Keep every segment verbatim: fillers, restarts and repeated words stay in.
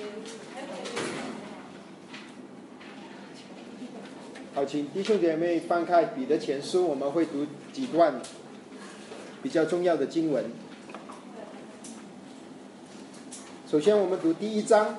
好，请弟兄姐妹翻开彼得前书，我们会读几段比较重要的经文。首先我们读第一章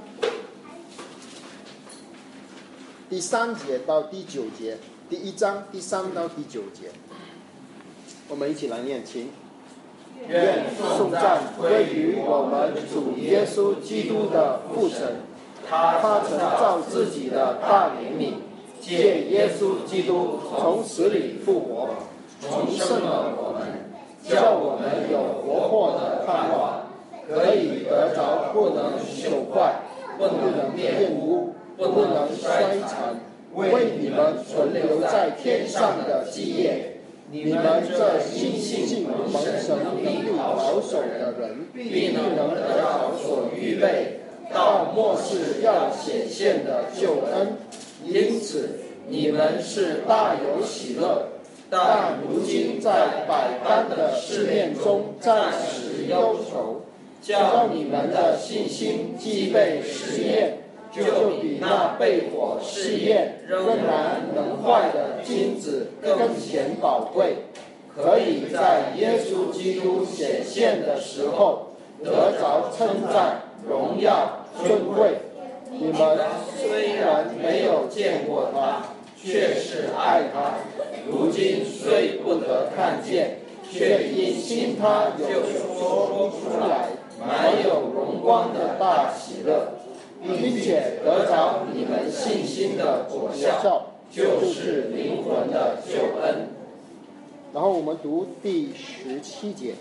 第三节到第九节，第一章第三到第九节，我们一起来念，请。 愿颂赞归于我们主耶稣基督的父神，他曾照自己的大怜悯，借耶稣基督从死里复活，重生了我们，叫我们有活泼的盼望，可以得着不能朽坏、不能玷污、不能衰残，为你们存留在天上的基业。你们这因信蒙神能力保守的人，必能得着所预备到末世要显现的救恩。因此，你们是大有喜乐，但如今在百般的试炼中暂时忧愁，叫你们的信心既被试验，就比那被火试验仍然能坏的金子更显宝贵，可以在耶稣基督显现的时候得着称赞、荣耀、尊贵。你们虽然没有见过他，却是爱他；如今虽不得看见，却因信他有说出来满有荣光的大喜乐，并且得着你们信心的果效，就是灵魂的救恩。 然后我们读第十七节。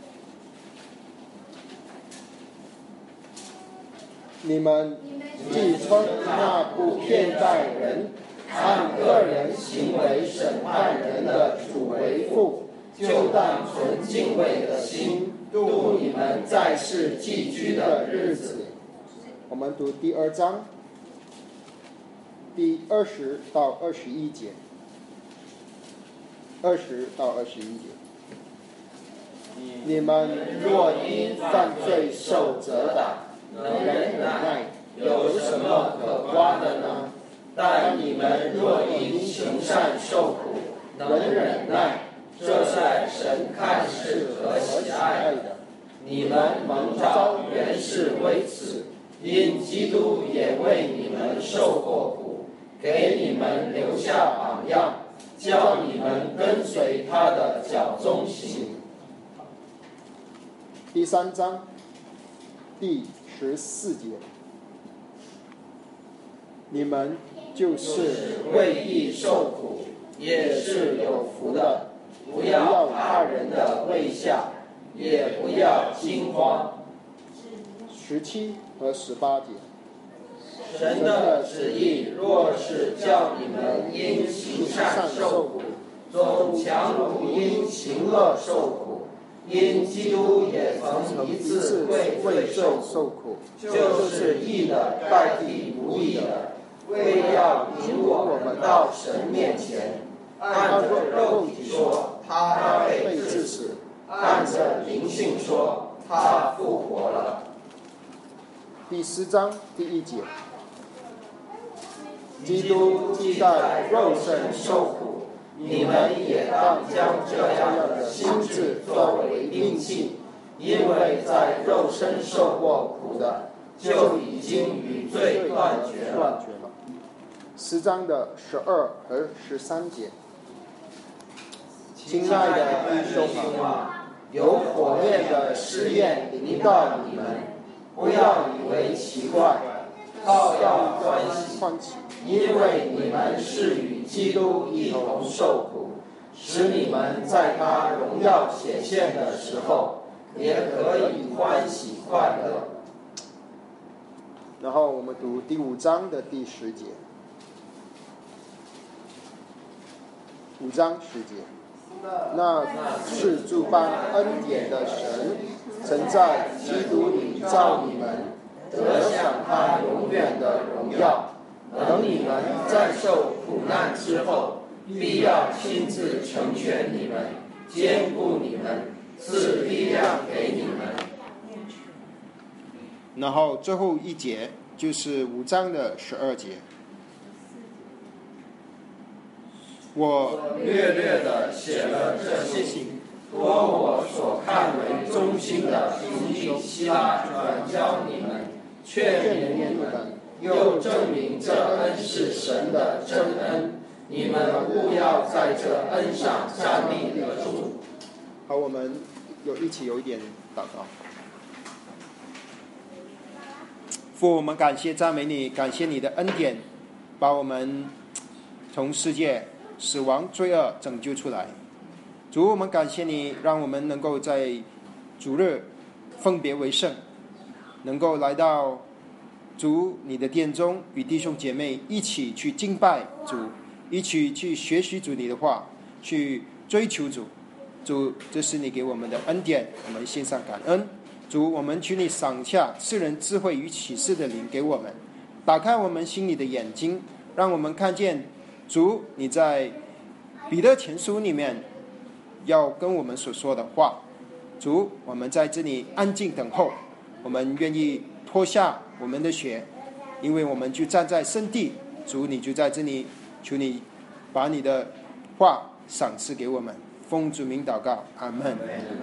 你们既称那不偏待人、按个人行为审判人的主为父， 就当存敬畏的心度你们在世寄居的日子。 我们读第二章第二十到二十一节。二十到二十一节。 你们若因犯罪受责打，能忍耐，有什么可夸的呢？但你们若因行善受苦，能忍耐，这在神看是可喜爱的。你们蒙召原是为此，因基督也为你们受过苦，给你们留下榜样，叫你们跟随他的脚踪行。 第三章第十四节，你们就是为义受苦，也是有福的。不要他人的威吓，也不要惊慌。 十七和十八节。 神的旨意若是叫你们因行善受苦，总强如因行恶受苦。因基督也曾一次为罪受苦，就是义的代替不义的，为要引我们到神面前。按着肉体说，他被致死；按着灵性说，他复活了。 第四章第一节。基督既在肉身受苦， 你们也当将这样的心志作为兵器，因为在肉身受过苦的，就已经与罪断绝了。 十章的十二和十三节。 亲爱的弟兄啊，有火焰的试验临到你们，不要以为奇怪，倒要欢喜，因为你们是与基督一同受苦，使你们在他荣耀显现的时候，也可以欢喜快乐。 然后我们读第五章的第十节。五章十节。那是诸般恩典的神，曾在基督里造你们，得享他永远的荣耀。等你们在受苦难之后，必要亲自成全你们，坚固你们，赐力量给你们。 然后最后一节， 就是五章的十二节。我略略地写了这些信，托我所看为忠心的兄弟希拉转交你们，劝勉你们，又证明这恩是神的真恩，你们务要在这恩上站立得住。 好，我们有一起有一点祷告。父，我们感谢赞美你，感谢你的恩典，把我们从世界死亡罪恶拯救出来。主，我们感谢你，让我们能够在主日分别为圣，能够来到主你的殿中，与弟兄姐妹一起去敬拜主，一起去学习主你的话，去追求主。主，这是你给我们的恩典，我们献上感恩。主，我们求你赏下世人智慧与启示的灵给我们，打开我们心里的眼睛，让我们看见主你在彼得前书里面要跟我们所说的话。主，我们在这里安静等候，我们愿意脱下我们的鞋，因为我们就站在圣地。主，你就在这里，求你把你的话赏赐给我们。奉主名祷告，阿们。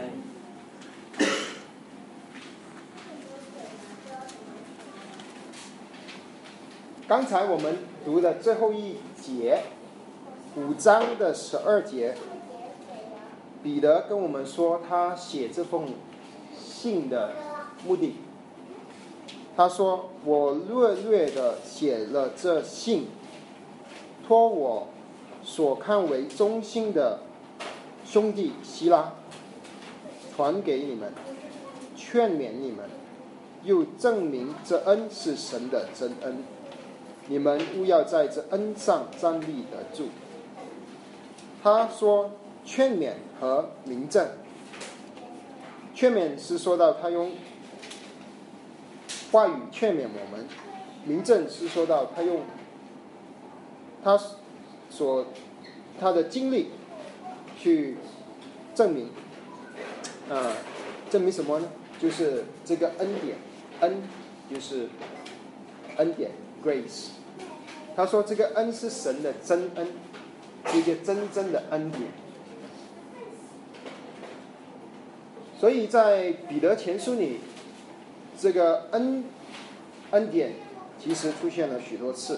刚才我们读的最后一节，五章的十二节，彼得跟我们说他写这封信的目的。他说：“我略略的写了这信，托我所看为忠心的兄弟希拉传给你们，劝勉你们，又证明这恩是神的真恩。你们务要在这恩上站立得住。”他说劝勉和明证。劝勉是说到他用话语劝勉我们，明证是说到他用他所他的经历去证明，呃，证明什么呢？就是这个恩典，恩就是恩典 grace。他说这个恩是神的真恩，是一个真正的恩典。所以在彼得前书里，这个恩恩典其实出现了许多次。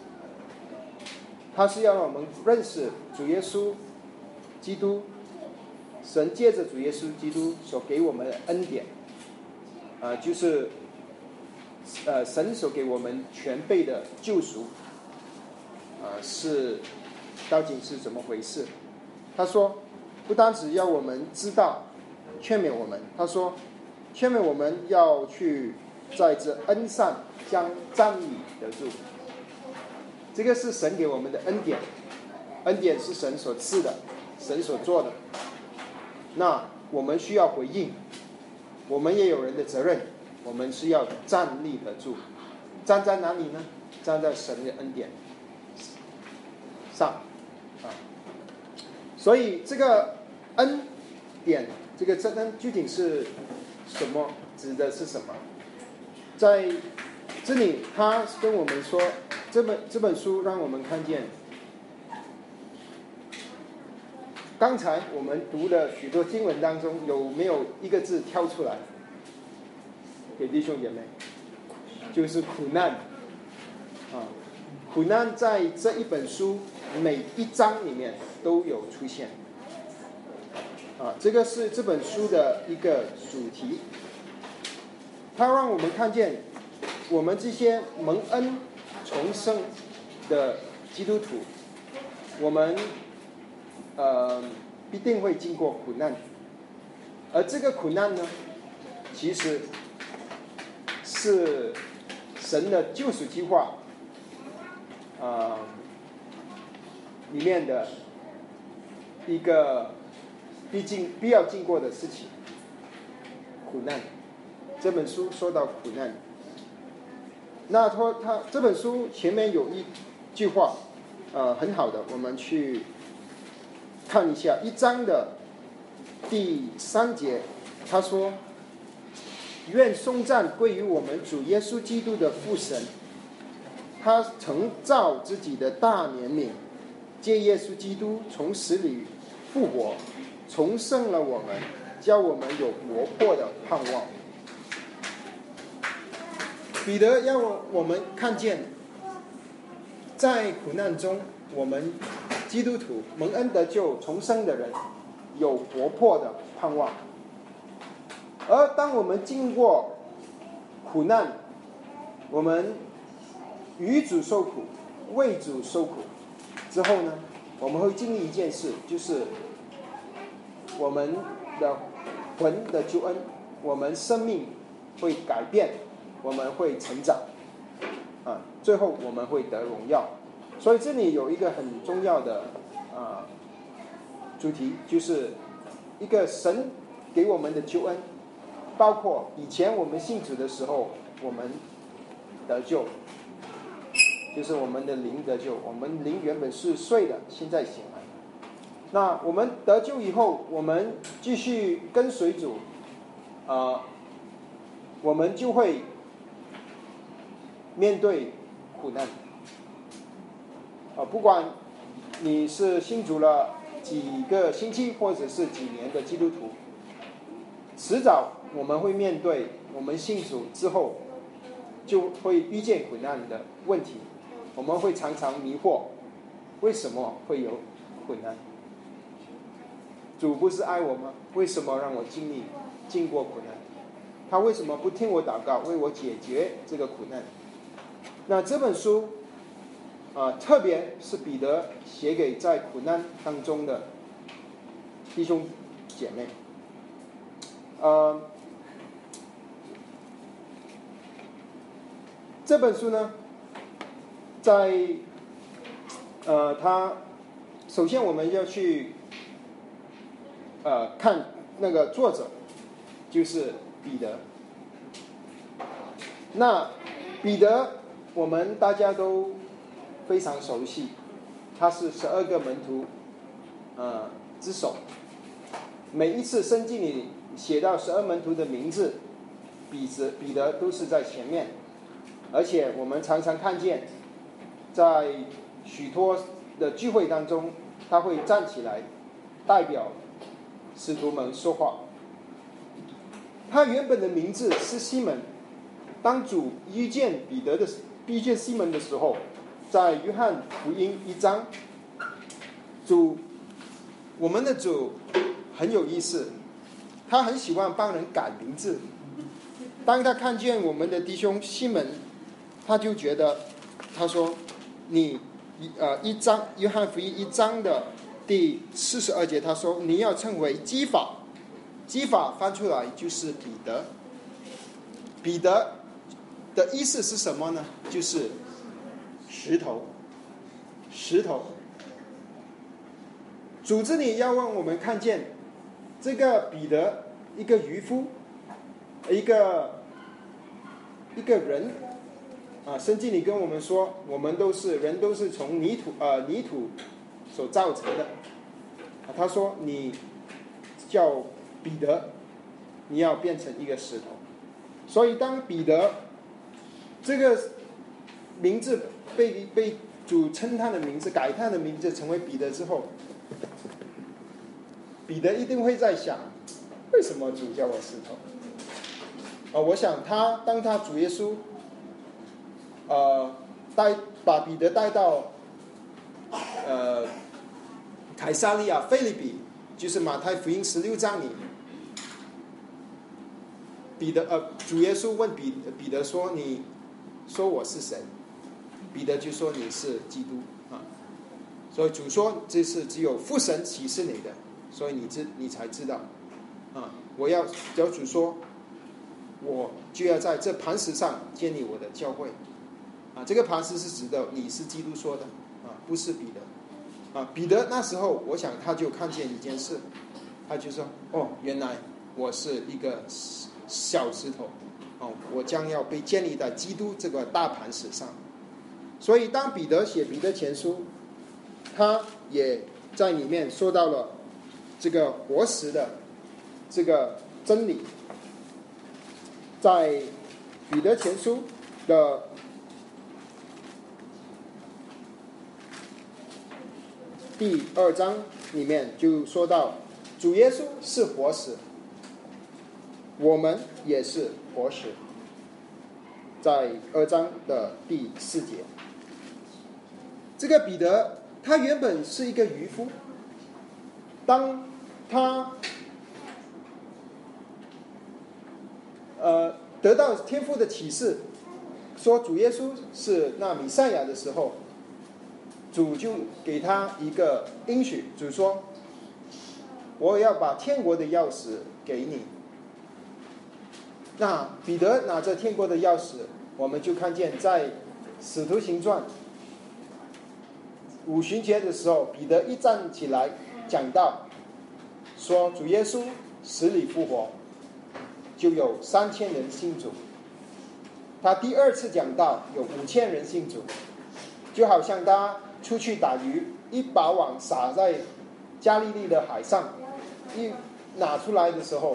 他是要让我们认识主耶稣基督，神借着主耶稣基督所给我们的恩典，呃，就是呃神所给我们全备的救赎，呃，是究竟是怎么回事？他说，不单只要我们知道，劝勉我们，他说，劝勉我们要去在这恩上将站立得住。这个是神给我们的恩典，恩典是神所赐的，神所做的。那我们需要回应，我们也有人的责任，我们是要站立得住。站在哪里呢？站在神的恩典上啊。所以这个恩典，这个真恩究竟是什么？指的是什么？在这里他跟我们说，这本这本书让我们看见，刚才我们读的许多经文当中，有没有一个字挑出来给弟兄姐妹？就是苦难啊！苦难在这一本书每一章里面都有出现啊，这个是这本书的一个主题。它让我们看见，我们这些蒙恩重生的基督徒，我们呃必定会经过苦难，而这个苦难呢，其实是神的救赎计划呃里面的一个必经必要经过的事情。苦难，这本书说到苦难，那他他这本书前面有一句话，呃，很好的，我们去看一下一章的第三节，他说：“ 愿颂赞归于我们主耶稣基督的父神，他曾照自己的大怜悯，借耶稣基督从死里复活，重生了我们，叫我们有活泼的盼望。彼得要我们看见，在苦难中，我们基督徒蒙恩得救重生的人有活泼的盼望。而当我们经过苦难，我们与主受苦，为主受苦之后呢，我们会经历一件事，就是我们的魂的救恩，我们生命会改变，我们会成长啊，最后我们会得荣耀。所以这里有一个很重要的啊主题，就是一个神给我们的救恩，包括以前我们信主的时候，我们得救，就是我们的灵得救，我们灵原本是睡的，现在醒来。那我们得救以后，我们继续跟随主，呃，我们就会面对苦难。啊，不管你是信主了几个星期或者是几年的基督徒，迟早我们会面对我们信主之后就会遇见苦难的问题，我们会常常迷惑，为什么会有苦难？主不是爱我吗？为什么让我经历经过苦难？他为什么不听我祷告，为我解决这个苦难？那这本书啊，特别是彼得写给在苦难当中的弟兄姐妹。呃，这本书呢，在呃，他首先我们要去呃看那个作者，就是彼得。那彼得，我们大家都非常熟悉，他是十二个门徒呃之首。每一次圣经里写到十二门徒的名字，彼得彼得都是在前面，而且我们常常看见，在许多的聚会当中，他会站起来代表使徒们说话。他原本的名字是西门，当主遇见彼得的遇见西门的时候，在约翰福音一章，主我们的主很有意思，他很喜欢帮人改名字。当他看见我们的弟兄西门，他就觉得，他说你呃一章约翰福音一章的第四十二节，他说你要称为基法，基法翻出来就是彼得。彼得的意思是什么呢？就是石头，石头。主这里要让我们看见这个彼得，一个渔夫，一个一个人啊。圣经里跟我们说，我们都是人，都是从泥土呃泥土所造成的。啊，他说你叫彼得，你要变成一个石头。所以当彼得这个名字被被主称他的名字，改他的名字成为彼得之后，彼得一定会在想，为什么主叫我石头？呃、我想他当他主耶稣呃带把彼得带到呃凯撒利亚腓立比，就是马太福音十六章里，彼得呃主耶稣问彼彼得说，你说我是谁？彼得就说你是基督啊。所以主说这是只有父神启示你的，所以你知你才知道啊。我要叫主说，我就要在这磐石上建立我的教会啊。这个磐石是指的你是基督说的啊，不是彼得啊。彼得那时候我想他就看见一件事，他就说哦，原来我是一个小石头哦，我将要被建立在基督这个大磐石上。所以当彼得写彼得前书，他也在里面说到了这个活石的这个真理。 在彼得前书的第二章里面就说到，主耶稣是活石，我们也是活石，在二章的第四节。这个彼得他原本是一个渔夫，当他呃得到天父的启示说主耶稣是那弥赛亚的时候，主就给他一个应许，主说我要把天国的钥匙给你。那彼得拿着天国的钥匙，我们就看见在使徒行传五旬节的时候，彼得一站起来讲道，说主耶稣死里复活，就有三千人信主。他第二次讲道，有五千人信主，就好像他出去打鱼，一把网撒在加利利的海上，一拿出来的时候，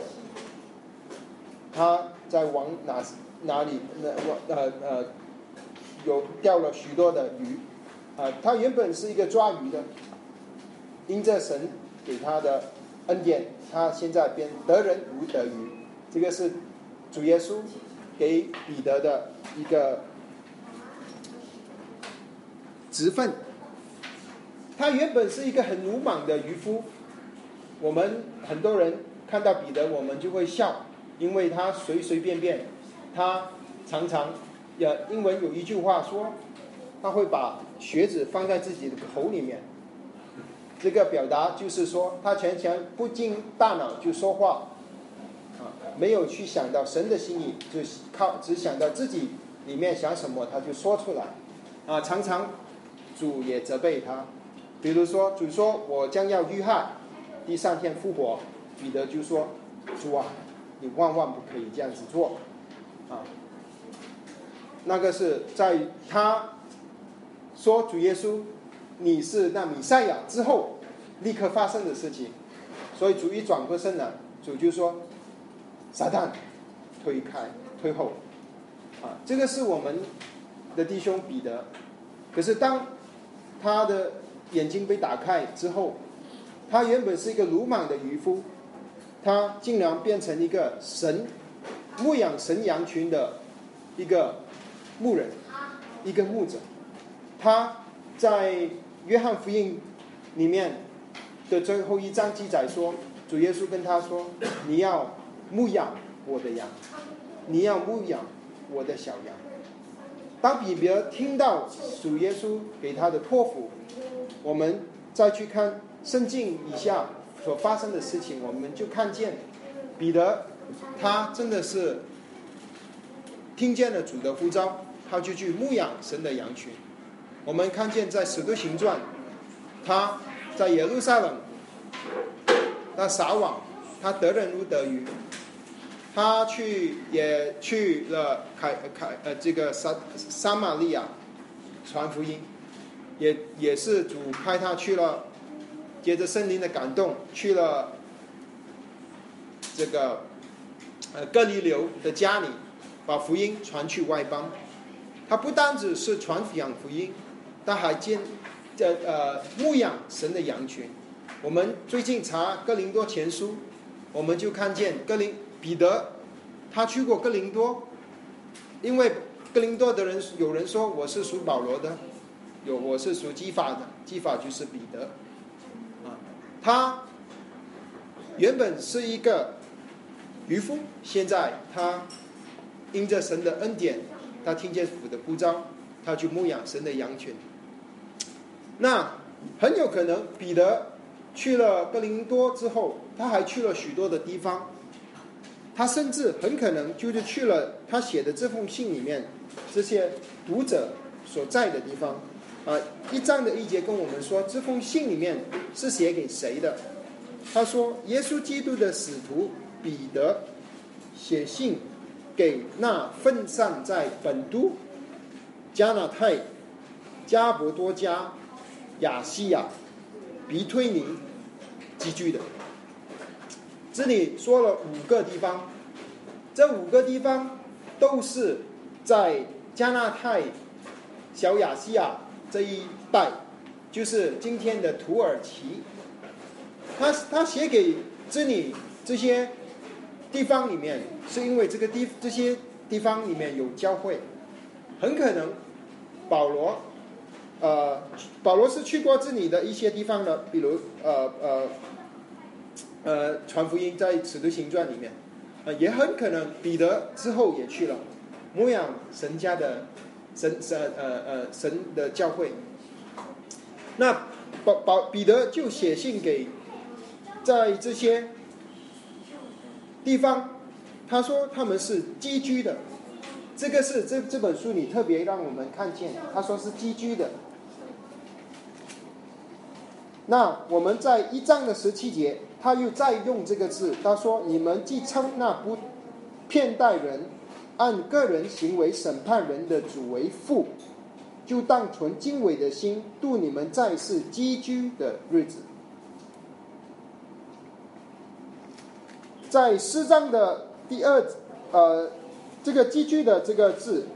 他在往哪哪里呃呃有钓了许多的鱼啊，他原本是一个抓鱼的，因着神给他的恩典，他现在变得人如得鱼。这个是主耶稣给彼得的一个职分。他原本是一个很鲁莽的渔夫，我们很多人看到彼得，我们就会笑，因为他随随便便，他常常呃，英文有一句话说，他会把靴子放在自己的口里面。这个表达就是说，他全全不经大脑就说话，啊，没有去想到神的心意，就靠只想到自己里面想什么，他就说出来。啊，常常主也责备他，比如说主说我将要遇害，第三天复活，彼得就说主啊，你万万不可以这样子做啊。那个是在他说主耶稣你是那弥赛亚之后立刻发生的事情，所以主一转过身来，主就说撒旦推开退后啊，这个是我们的弟兄彼得。可是当他的眼睛被打开之后，他原本是一个鲁莽的渔夫，他竟然变成一个神牧养神羊群的一个牧人，一个牧者。他在约翰福音里面的最后一章记载说，主耶稣跟他说，你要牧养我的羊，你要牧养我的小羊。当彼得听到主耶稣给他的托付，我们再去看圣经以下所发生的事情，我们就看见彼得他真的是听见了主的呼召，他就去牧养神的羊群。我们看见在使徒行传，他在耶路撒冷他撒网，他得人如得鱼，他去也去了凯凯呃这个撒撒玛利亚传福音，也也是主派他去了，接着圣灵的感动去了这个呃哥尼流的家里，把福音传去外邦。他不单只是传扬福音，他还兼呃呃牧养神的羊群。我们最近查哥林多前书，我们就看见哥林彼得他去过哥林多，因为哥林多的人有人说我是属保罗的，有我是属基法的，基法就是彼得啊。他原本是一个渔夫，现在他因着神的恩典，他听见父的呼召，他去牧养神的羊群。那很有可能彼得去了哥林多之后，他还去了许多的地方，他甚至很可能就是去了他写的这封信里面这些读者所在的地方啊。一章的一节跟我们说，这封信里面是写给谁的？他说耶稣基督的使徒彼得写信给那分散在本都、加拿太、加伯多加、亚细亚、比推尼寄居的。这里说了五个地方，这五个地方都是在加纳太、小亚细亚这一带，就是今天的土耳其。他他写给这里这些地方里面，是因为这个地这些地方里面有教会，很可能保罗，呃，保罗是去过这里的一些地方的，比如呃呃呃传福音在使徒行传里面，呃，也很可能彼得之后也去了，牧养神家的神神呃呃神的教会。那保保彼得就写信给在这些地方，他说他们是寄居的，这个是这这本书里特别让我们看见，他说是寄居的。那我们在一章的十七节，他又再用这个字，他说：“你们既称那不骗待人、按个人行为审判人的主为父，就当存敬畏的心度你们在世寄居的日子。”在诗章的第二，呃，这个寄居的这个字，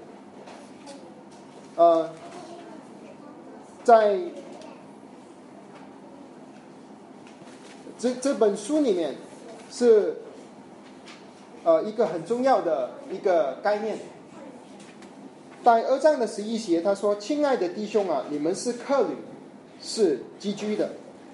呃，在这这本书里面是呃一个很重要的一个概念。在二章的十一节，他说：“亲爱的弟兄啊，你们是客旅，是寄居的。”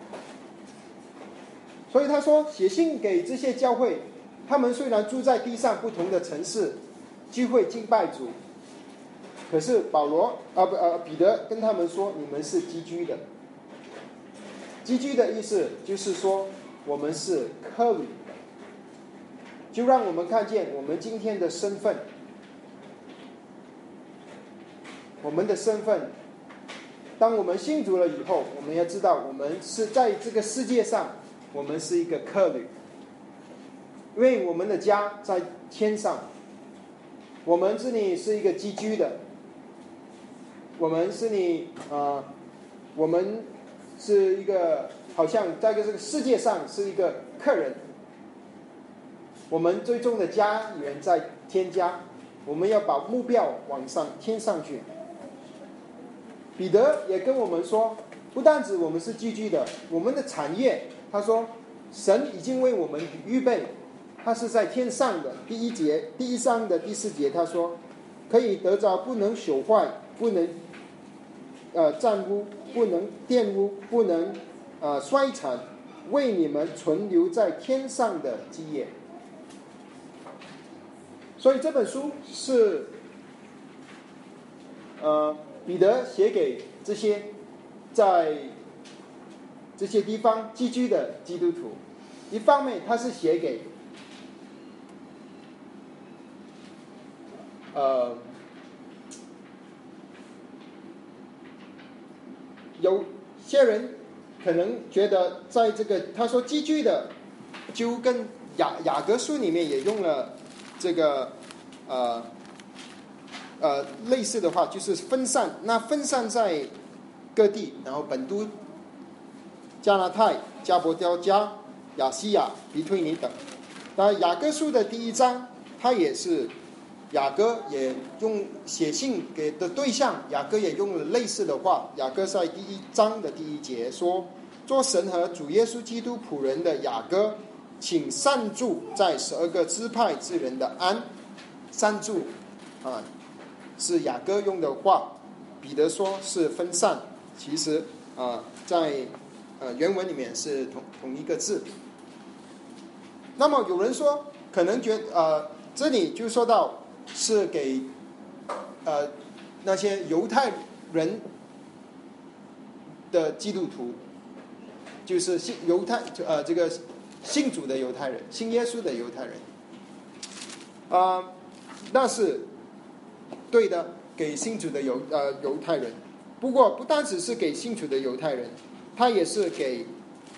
所以他说，写信给这些教会，他们虽然住在地上不同的城市，聚会敬拜主，可是保罗啊不呃彼得跟他们说，你们是寄居的。寄居的意思就是说，我们是客旅，就让我们看见我们今天的身份。我们的身份，当我们信主了以后，我们要知道，我们是在这个世界上，我们是一个客旅，因为我们的家在天上，我们这里是一个寄居的，我们是你呃，我们是一个好像在这个世界上是一个客人，我们最终的家园在天家，我们要把目标往上天上去。彼得也跟我们说，不单止我们是寄居的，我们的产业，他说神已经为我们预备，他是在天上的。第一节第一章的第四节他说，可以得着不能朽坏，不能呃沾污，不能玷污，不能呃衰残，为你们存留在天上的基业。所以这本书是呃彼得写给这些在这些地方寄居的基督徒，一方面他是写给呃有些人可能觉得在这个他说寄居的，就跟雅雅各书里面也用了这个呃呃，类似的话就是分散，那分散在各地，然后本都、加拿太、加伯雕加、亚细亚、比推尼等。那雅各书的第一章，他也是雅各也用写信给的对象，雅各也用了类似的话。雅各在第一章的第一节说：“做神和主耶稣基督仆人的雅各，请善祝在十二个支派之人的安。”善祝啊。是雅各用的话，彼得说是分散，其实啊、呃，在呃原文里面是同同一个字。那么有人说，可能觉呃这里就说到是给呃那些犹太人的基督徒，就是信犹太呃这个信主的犹太人，信耶稣的犹太人，啊、呃，那是。对的，给信主的犹呃犹太人，不过不单只是给信主的犹太人，他也是给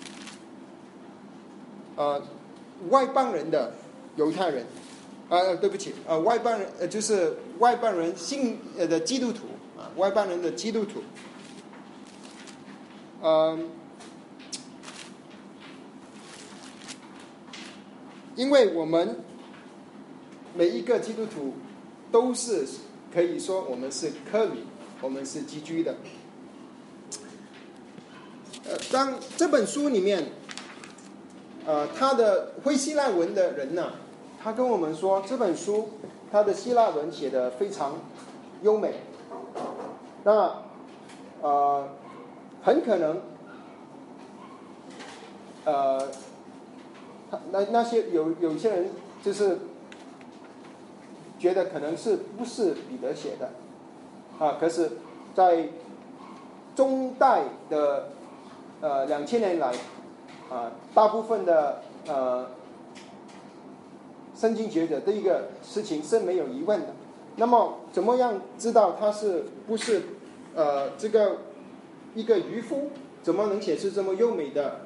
呃外邦人的犹太人，呃对不起，呃外邦人呃就是外邦人信呃的基督徒啊，外邦人的基督徒，呃，因为我们每一个基督徒都是可以说我们是客旅，我们是寄居的。呃，当这本书里面，呃，他的会希腊文的人呢，他跟我们说这本书他的希腊文写得非常优美。那呃，很可能，呃，那那些有有些人就是觉得可能是不是彼得写的啊？可是，在中代的呃两千年来啊，大部分的呃圣经学者的一个事情是没有疑问的。那么怎么样知道他是不是呃这个一个渔夫怎么能写出这么优美的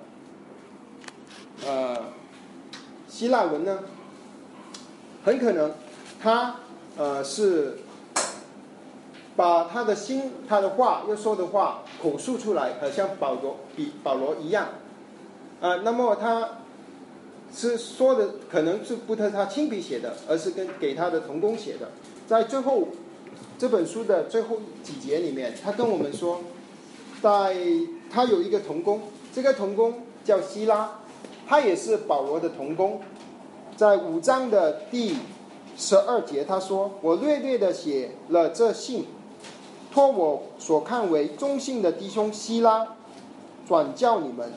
呃希腊文呢？很可能他呃是把他的心他的话要说的话口述出来，好像保罗比保罗一样啊、呃。那么他是说的可能是不是他亲笔写的，而是跟给他的同工写的。在最后这本书的最后几节里面，他跟我们说，在他有一个同工，这个同工叫希拉，他也是保罗的同工。在五章的第十二节，他说：“我略略的写了这信，托我所看为忠信的弟兄希拉转教你们。”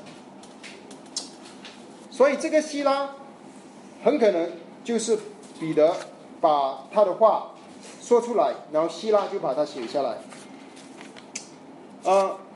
所以这个希拉很可能就是彼得把他的话说出来，然后希拉就把它写下来。呃，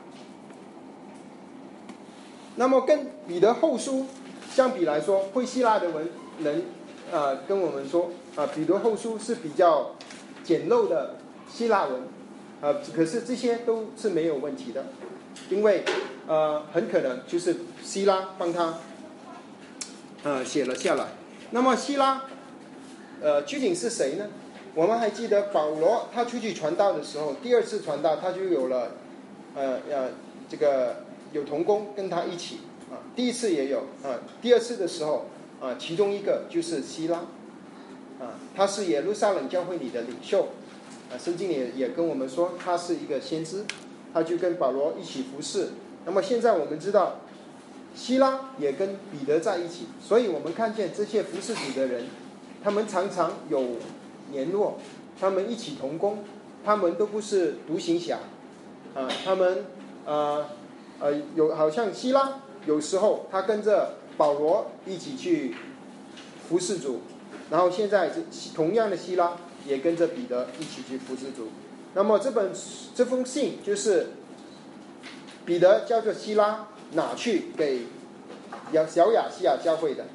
那么跟彼得后书相比来说，会希腊的文人呃跟我们说啊、呃，彼得后书是比较简陋的希腊文，呃，可是这些都是没有问题的，因为呃很可能就是希拉帮他呃写了下来。那么希拉呃究竟是谁呢？我们还记得保罗他出去传道的时候，第二次传道他就有了呃呃这个有同工跟他一起啊，第一次也有啊，第二次的时候啊，其中一个就是希拉啊，他是耶路撒冷教会里的领袖啊，圣经也也跟我们说他是一个先知，他就跟保罗一起服侍。那么现在我们知道希拉也跟彼得在一起，所以我们看见这些服侍主的人，他们常常有联络，他们一起同工，他们都不是独行侠啊，他们呃呃有好像希拉有时候他跟着保罗一起去服侍主，然后现在同样的希拉也跟着彼得一起去服侍主。那么这本这封信就是彼得叫做希拉拿去给小亚细亚教会的。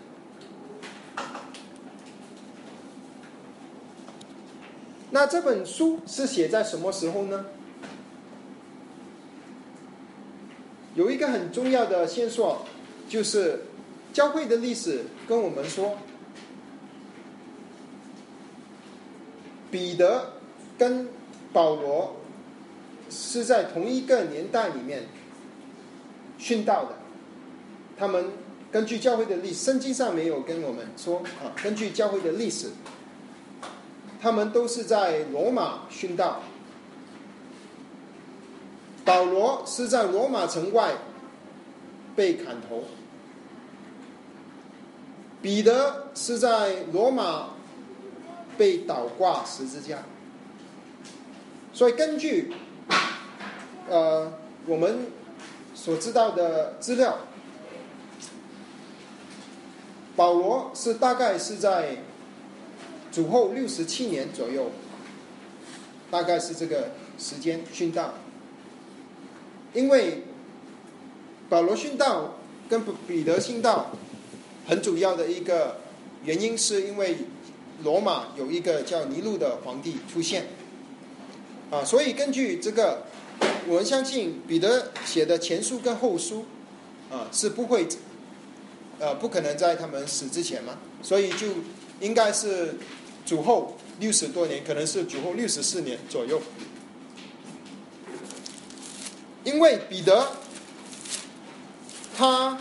那这本书是写在什么时候呢？有一个很重要的线索，就是教会的历史跟我们说，彼得跟保罗是在同一个年代里面殉道的。他们根据教会的历史，圣经上没有跟我们说啊，根据教会的历史，他们都是在罗马殉道。保罗是在罗马城外被砍头，彼得是在罗马被倒挂十字架。所以根据呃我们所知道的资料，保罗是大概是在主后六十七年左右，大概是这个时间殉道。因为保罗殉道跟彼得殉道很主要的一个原因，是因为罗马有一个叫尼禄的皇帝出现啊，所以根据这个，我们相信彼得写的前书跟后书啊是不会呃不可能在他们死之前嘛，所以就应该是主后六十多年，可能是主后六十四年左右。因为彼得他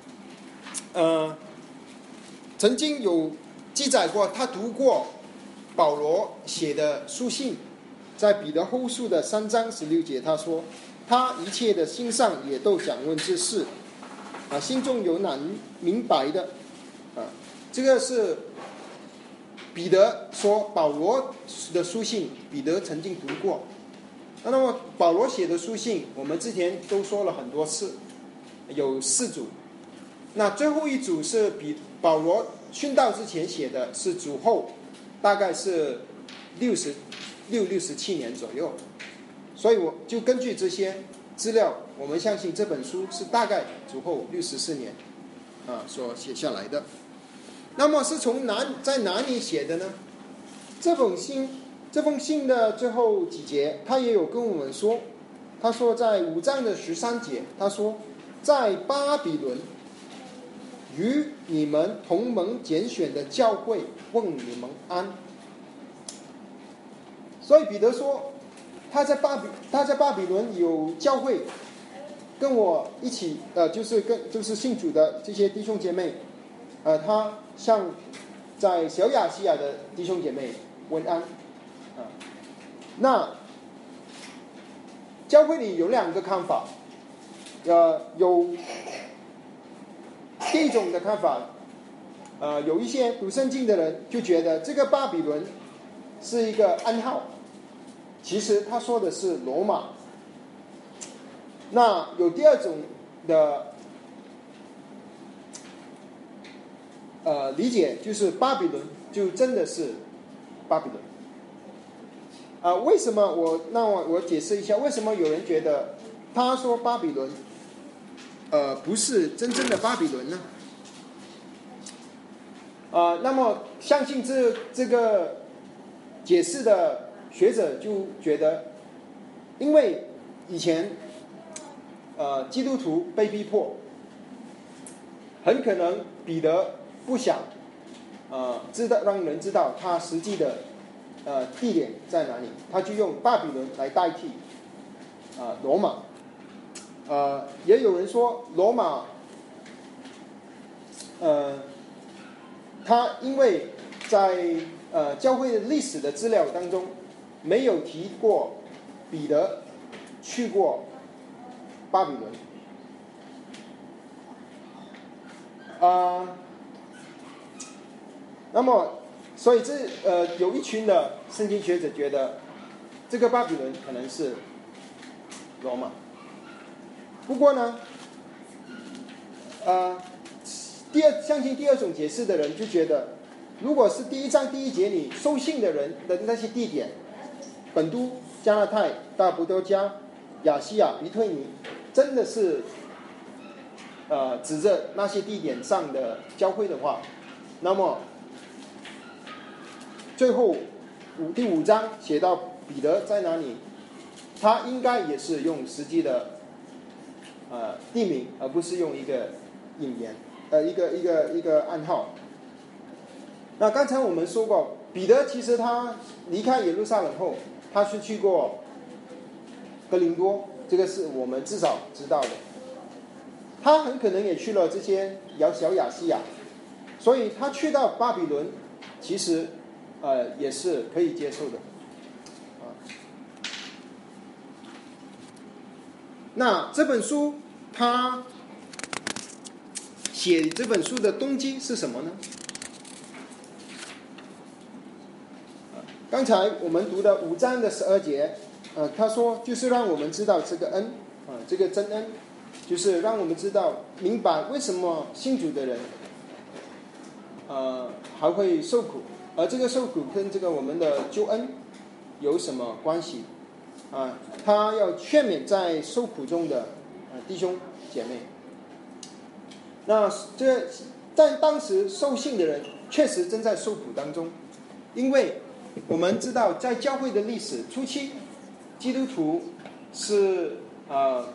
呃曾经有记载过，他读过保罗写的书信，在彼得后书的三章十六节，他说：“他一切的心上也都想问这事，啊，心中有难明白的。”啊，这个是彼得说保罗的书信，彼得曾经读过。那么保罗写的书信，我们之前都说了很多次，有四组。那最后一组是比保罗殉道之前写的，是主后，大概是六十六六十七年左右。所以我就根据这些资料，我们相信这本书是大概主后六十四年啊所写下来的。那么是从哪在哪里写的呢？这本信这封信的最后几节，他也有跟我们说，他说在五章的十三节，他说在巴比伦与你们同盟拣选的教会问你们安。所以彼得说他在巴比他在巴比伦有教会，跟我一起呃就是跟就是信主的这些弟兄姐妹，呃他向在小亚细亚的弟兄姐妹问安。啊，那教会里有两个看法，呃，有第一种的看法，呃，有一些读圣经的人就觉得这个巴比伦是一个暗号，其实他说的是罗马。那有第二种的呃理解，就是巴比伦就真的是巴比伦。啊、呃，为什么我那我我解释一下，为什么有人觉得他说巴比伦，呃，不是真正的巴比伦呢？啊、呃，那么相信这这个解释的学者就觉得，因为以前呃基督徒被逼迫，很可能彼得不想呃知道让人知道他实际的。呃，地点在哪里？他就用巴比伦来代替啊、呃、罗马。呃，也有人说罗马，呃，他因为在呃教会的历史的资料当中没有提过彼得去过巴比伦。啊、呃，那么。所以这呃有一群的圣经学者觉得这个巴比伦可能是罗马。不过呢，呃，第二相信第二种解释的人就觉得，如果是第一章第一节里收信的人的那些地点，本都、加拉太、大布多加、亚细亚、比推尼，真的是呃指着那些地点上的教会的话，那么。最后五第五章写到彼得在哪里，他应该也是用实际的呃地名，而不是用一个引言，呃一个一个一个暗号。那刚才我们说过，彼得其实他离开耶路撒冷后，他是去过哥林多，这个是我们至少知道的。他很可能也去了这些小亚细亚，所以他去到巴比伦，其实。呃，也是可以接受的，啊。那这本书他写这本书的动机是什么呢？啊，刚才我们读的五章的十二节，呃，他说就是让我们知道这个恩，啊，这个真恩，就是让我们知道明白为什么信主的人，呃，还会受苦。而这个受苦跟这个我们的救恩有什么关系啊？他要劝勉在受苦中的、呃、弟兄姐妹。那这在当时受信的人确实正在受苦当中，因为我们知道在教会的历史初期，基督徒是呃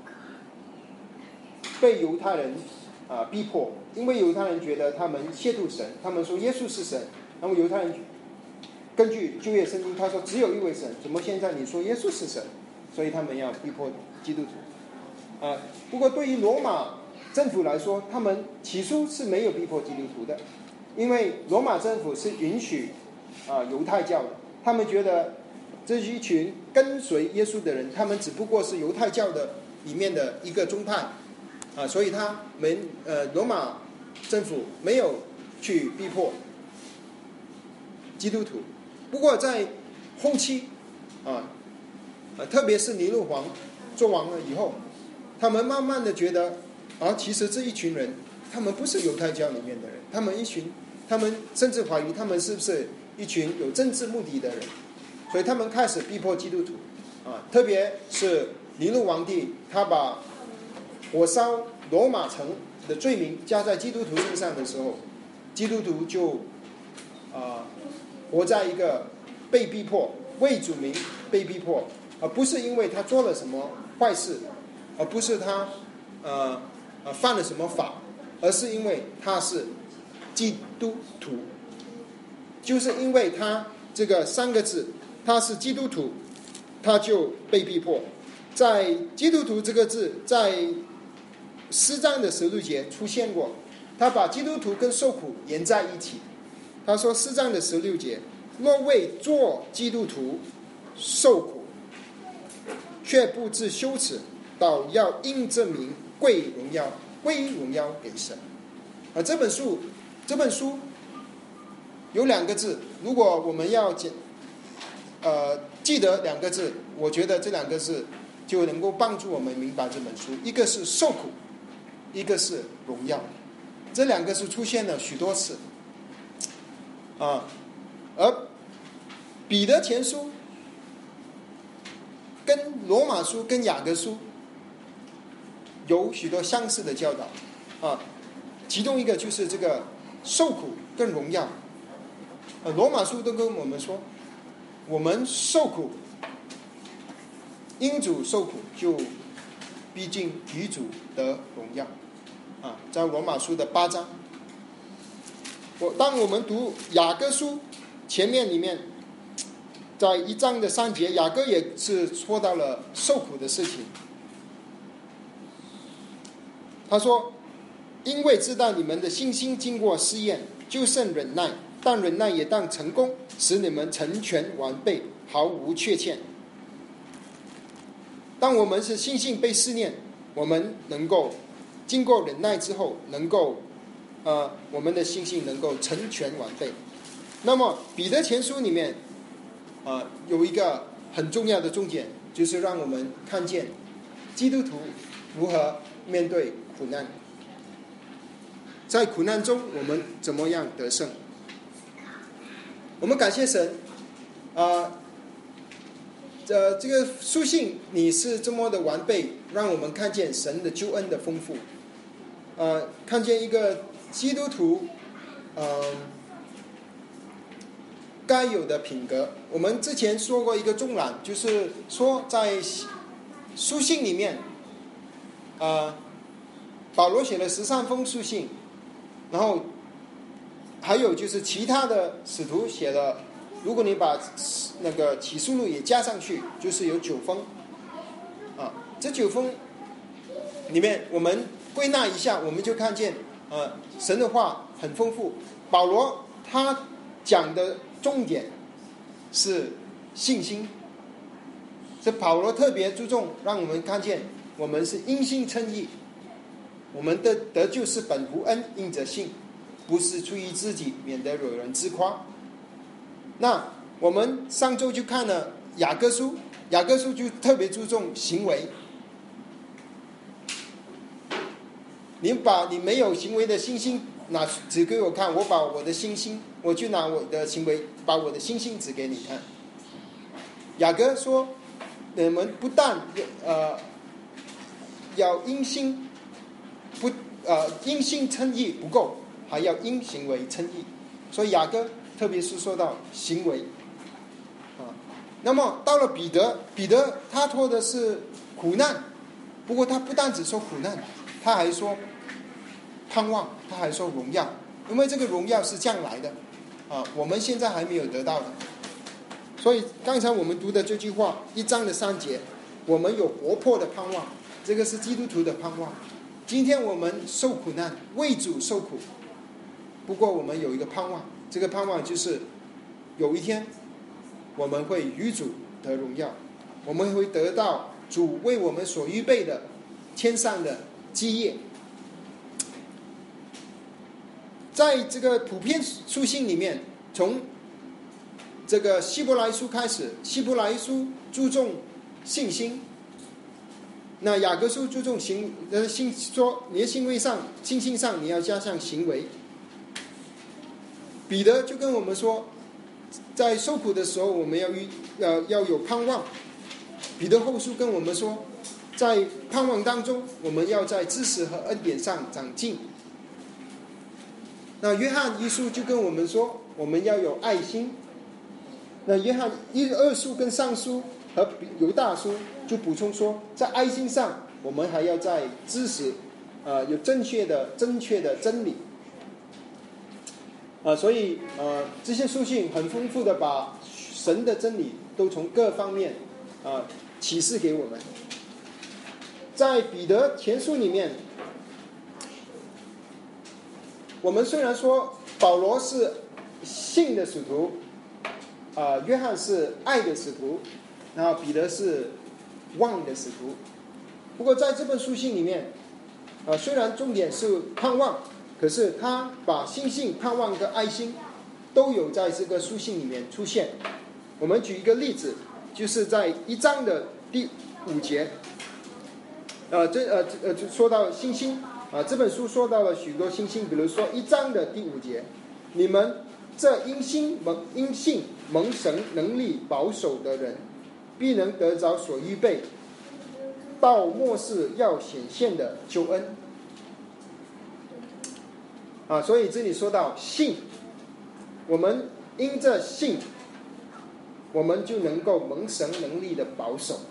被犹太人啊、呃、逼迫，因为犹太人觉得他们亵渎神，他们说耶稣是神。那么犹太人根据旧约圣经，他说只有一位神，怎么现在你说耶稣是神？所以他们要逼迫基督徒。啊，不过对于罗马政府来说，他们起初是没有逼迫基督徒的，因为罗马政府是允许啊犹太教的，他们觉得这是一群跟随耶稣的人，他们只不过是犹太教的里面的一个宗派啊，所以他们呃罗马政府没有去逼迫基督徒。不过在后期啊，啊特别是尼禄王做完了以后，他们慢慢的觉得啊，其实这一群人他们不是犹太教里面的人，他们一群他们甚至怀疑他们是不是一群有政治目的的人，所以他们开始逼迫基督徒啊，特别是尼禄皇帝，他把火烧罗马城的罪名加在基督徒身上的时候，基督徒就啊活在一个被逼迫、为主名被逼迫，而不是因为他做了什么坏事，而不是他呃呃犯了什么法，而是因为他是基督徒，就是因为他这个三个字，他是基督徒，他就被逼迫。在基督徒这个字在诗章的十六节出现过，他把基督徒跟受苦连在一起。他说诗章的十六节，若为做基督徒受苦，却不知羞耻，倒要因这名归荣耀归荣耀给神。啊，这本书这本书有两个字，如果我们要简呃记得两个字，我觉得这两个字就能够帮助我们明白这本书。一个是受苦，一个是荣耀，这两个是出现了许多次啊。而彼得前书跟罗马书跟雅各书有许多相似的教导啊，其中一个就是这个受苦跟荣耀。呃，罗马书都跟我们说，我们受苦，因主受苦，就毕竟与主得荣耀啊，在罗马书的八章。我当我们读雅各书前面里面，在一章的三节，雅各也是说到了受苦的事情。他说，因为知道你们的信心经过试验，就剩忍耐，但忍耐也当成功，使你们成全完备，毫无缺欠。当我们是信心被试炼，我们能够经过忍耐之后，能够呃，我们的信心能够成全完备。那么彼得前书里面呃，有一个很重要的重点，就是让我们看见基督徒如何面对苦难，在苦难中我们怎么样得胜。我们感谢神啊，呃，这个书信你是这么的完备，让我们看见神的救恩的丰富，呃，看见一个基督徒呃该有的品格。我们之前说过一个重览，就是说在书信里面呃，保罗写了十三封书信，然后还有就是其他的使徒写了，如果你把那个启示录也加上去，就是有九封啊。这九封里面我们归纳一下，我们就看见呃，神的话很丰富。保罗他讲的重点是信心，这保罗特别注重让我们看见我们是因信称义，我们的得救是本乎恩，因着信，不是出于自己，免得有人自夸。那我们上周就看了雅各书，雅各书就特别注重行为。你把你没有行为的信心拿指给我看，我把我的信心，我就拿我的行为把我的信心指给你看。雅各说，你们不但呃要因心不呃因信称义不够，还要因行为称义。所以雅各特别是说到行为啊。那么到了彼得，彼得他拖的是苦难，不过他不但只说苦难，他还说盼望，他还说荣耀，因为这个荣耀是将来的啊，我们现在还没有得到的。所以刚才我们读的这句话，一章的三节，我们有活泼的盼望，这个是基督徒的盼望。今天我们受苦难，为主受苦，不过我们有一个盼望，这个盼望就是有一天我们会与主得荣耀，我们会得到主为我们所预备的天上的基业。在这个普遍书信里面，从这个希伯来书开始，希伯来书注重信心，那雅各书注重行呃信说你的行为上信心上你要加上行为。彼得就跟我们说，在受苦的时候我们要遇呃要有盼望。彼得后书跟我们说，在盼望当中我们要在知识和恩典上长进。那约翰一书就跟我们说，我们要有爱心。那约翰一二书跟上书和犹大书就补充说，在爱心上我们还要在知识呃有正确的正确的真理。呃，所以呃这些书信很丰富的把神的真理都从各方面呃启示给我们。在彼得前书里面，我们虽然说保罗是信的使徒，呃约翰是爱的使徒，然后彼得是望的使徒，不过在这本书信里面，呃虽然重点是盼望，可是他把信心、盼望和爱心都有在这个书信里面出现。我们举一个例子，就是在一章的第五节，呃，这呃呃就说到信心啊，这本书说到了许多信心，比如说一章的第五节，你们这因心蒙因信蒙神能力保守的人，必能得着所预备到末世要显现的救恩。啊，所以这里说到信，我们因着信，我们就能够蒙神能力的保守。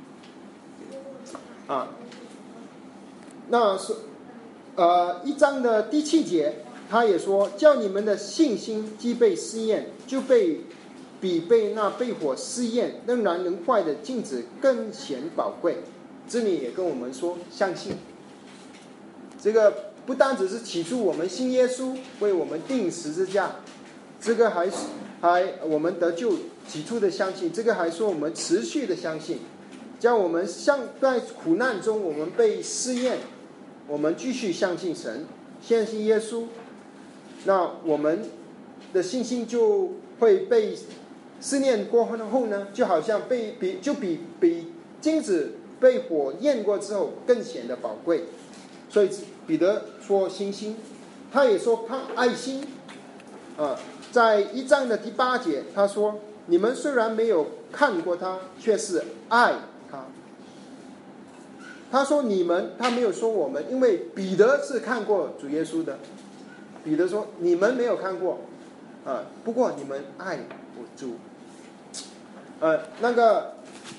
啊，那是呃一章的第七节，他也说，叫你们的信心既被试验，就被比被那被火试验仍然能坏的镜子更显宝贵。这里也跟我们说，相信这个不单只是起初我们信耶稣为我们钉十字架，这个还是还我们得救起初的相信，这个还说我们持续的相信，叫我们像在苦难中我们被试验，我们继续相信神，相信耶稣，那我们的信心就会被试验过后呢，就好像被比就比比金子被火焰过之后更显得宝贵。所以彼得说信心，他也说盼爱心啊，在一章的第八节他说，你们虽然没有看过他，却是爱他。他说你们，他没有说我们，因为彼得是看过主耶稣的。彼得说你们没有看过啊，不过你们爱主。呃那个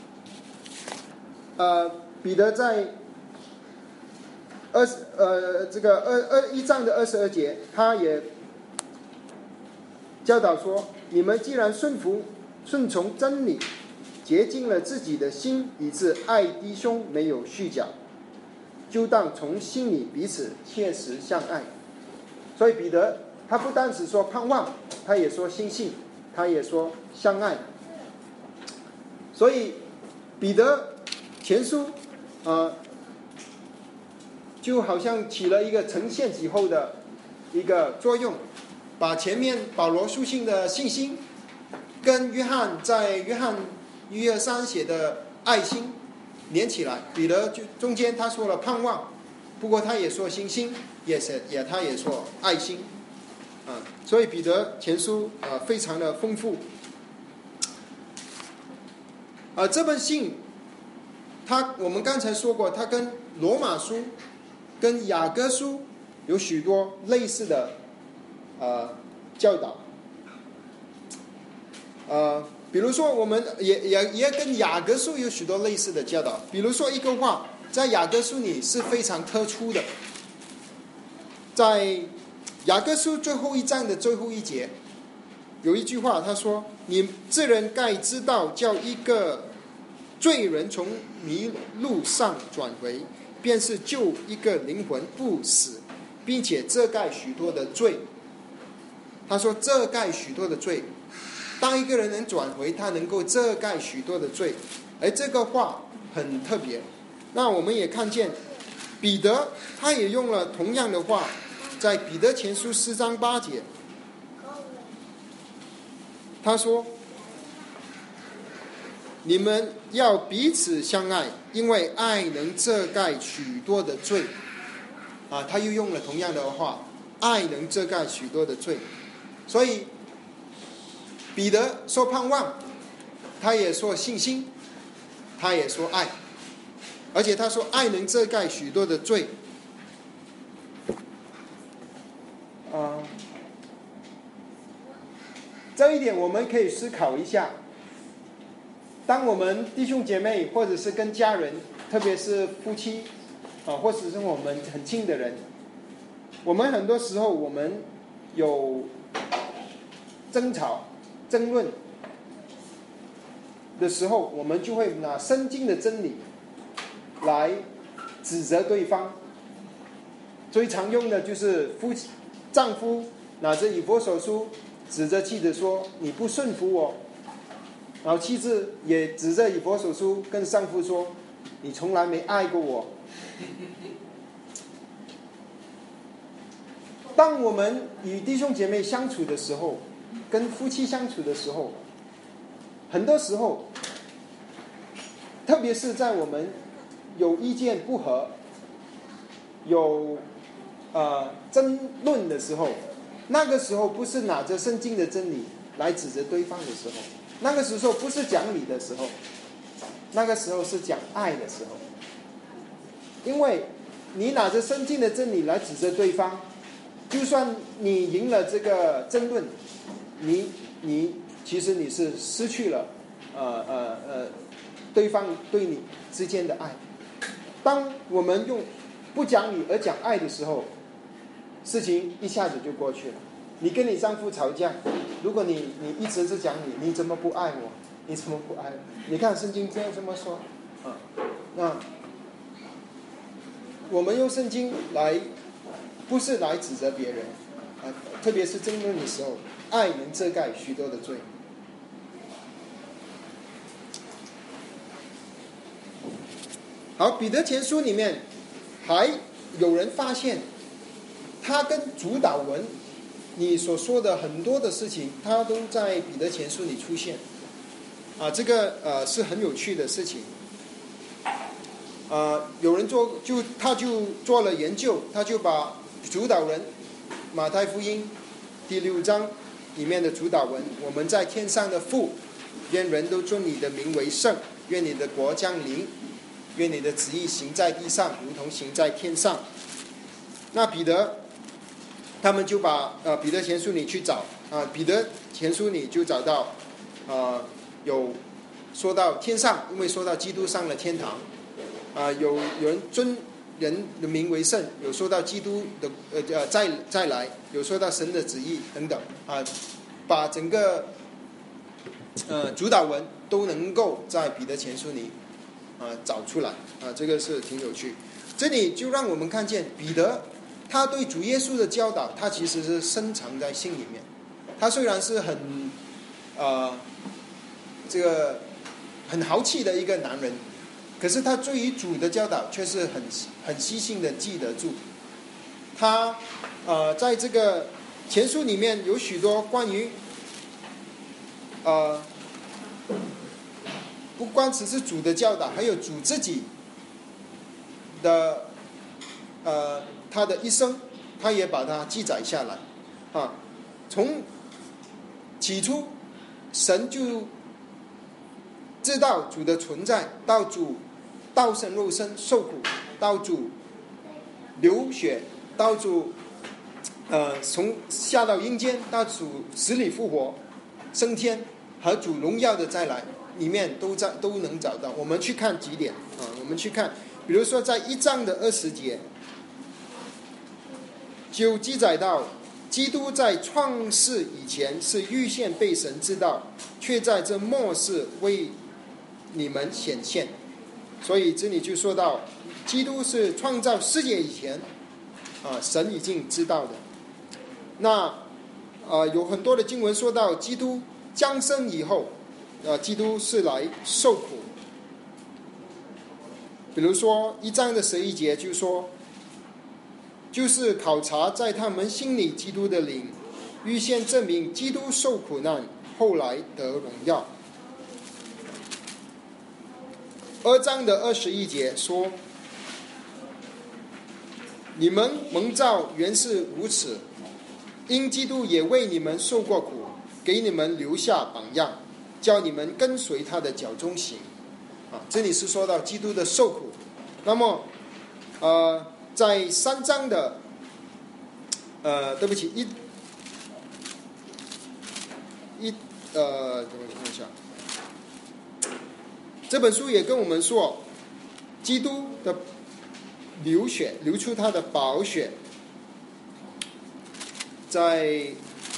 呃彼得在二十呃这个二二一章的二十二节，他也教导说，你们既然顺服顺从真理，洁净了自己的心，以致爱弟兄没有虚假，就当从心里彼此切实相爱。所以彼得他不单只说盼望，他也说心信，他也说相爱。所以彼得前书呃就好像起了一个承线以后的一个作用，把前面保罗书信的信心跟约翰在约翰一二三写的爱心连起来。彼得就中间他说了盼望，不过他也说信心，也是也他也说爱心啊，所以彼得前书啊非常的丰富。啊，这本信他我们刚才说过，他跟罗马书跟雅各书有许多类似的呃教导，呃，比如说我们也也也跟雅各书有许多类似的教导。比如说一个话，在雅各书里是非常特殊的，在雅各书最后一章的最后一节，有一句话，他说：“你这人该知道，叫一个罪人从迷路上转回，便是救一个灵魂不死，并且遮盖许多的罪。”他说遮盖许多的罪， 当一个人能转回，他能够遮盖许多的罪。而这个话很特别。那我们也看见彼得他也用了同样的话，在彼得前书四章八节，他说你们要彼此相爱，因为爱能遮盖许多的罪。啊，他又用了同样的话，爱能遮盖许多的罪。所以彼得说盼望，他也说信心，他也说爱，而且他说爱能遮盖许多的罪。呃，这一点我们可以思考一下。当我们弟兄姐妹或者是跟家人，特别是夫妻啊，或者是我们很亲的人，我们很多时候我们有争吵争论的时候，我们就会拿圣经的真理来指责对方。最常用的就是夫妻丈夫拿着以弗所书指着妻子说你不顺服我，然后妻子也指着以弗所书跟丈夫说你从来没爱过我。当我们与弟兄姐妹相处的时候，跟夫妻相处的时候，很多时候特别是在我们有意见不合，有呃争论的时候，那个时候不是拿着圣经的真理来指责对方的时候，那个时候不是讲理的时候，那个时候是讲爱的时候。因为你拿着圣经的真理来指责对方，就算你赢了这个争论，你你其实你是失去了呃呃呃对方对你之间的爱。当我们用不讲理而讲爱的时候，事情一下子就过去了。你跟你丈夫吵架，如果你你一直是讲理，你怎么不爱我？你怎么不爱我？你看圣经这样这么说啊。那我们用圣经来，不是来指责别人啊，特别是争论的时候，爱能遮盖许多的罪。好，彼得前书里面还有人发现，他跟主导文你所说的很多的事情，他都在彼得前书里出现啊，这个呃是很有趣的事情。呃，有人做就他就做了研究，他就把主导文马太福音第六章里面的主导文，我们在天上的父，愿人都尊你的名为圣，愿你的国降临，愿你的旨意行在地上如同行在天上。那彼得他们就把呃彼得前书里去找啊、呃，彼得前书里就找到呃有说到天上，因为说到基督上了天堂啊、呃，有有人尊人的名为圣，有说到基督的呃呃再再来，有说到神的旨意等等啊、呃，把整个呃主导文都能够在彼得前书里啊、呃、找出来啊、呃，这个是挺有趣。这里就让我们看见彼得他对主耶稣的教导，他其实是深藏在心里面。他虽然是很呃这个很豪气的一个男人，可是他对于主的教导却是很很细心的记得住。他呃在这个前书里面有许多关于呃不光只是主的教导，还有主自己的呃他的一生，他也把它记载下来啊。从起初神就知道主的存在，到主道成肉身受苦，到主流血，到主呃从下到阴间，到主死里复活升天，和主荣耀的再来，里面都在都能找到。我们去看几点啊？我们去看，比如说在一章的二十节，就记载到基督在创世以前是预先被神知道，却在这末世为你们显现。所以这里就说到基督是创造世界以前啊，神已经知道的。那呃有很多的经文说到基督降生以后，呃，基督是来受苦。比如说一章的十一节就说，就是考察在他们心里基督的灵，预先证明基督受苦难，后来得荣耀。二章的二十一节说，你们蒙召原是如此，因基督也为你们受过苦，给你们留下榜样，叫你们跟随他的脚中行。啊，这里是说到基督的受苦。那么，呃，在三章的，呃，对不起，一，一，呃，等我看一下，这本书也跟我们说，基督的流血，流出他的宝血，在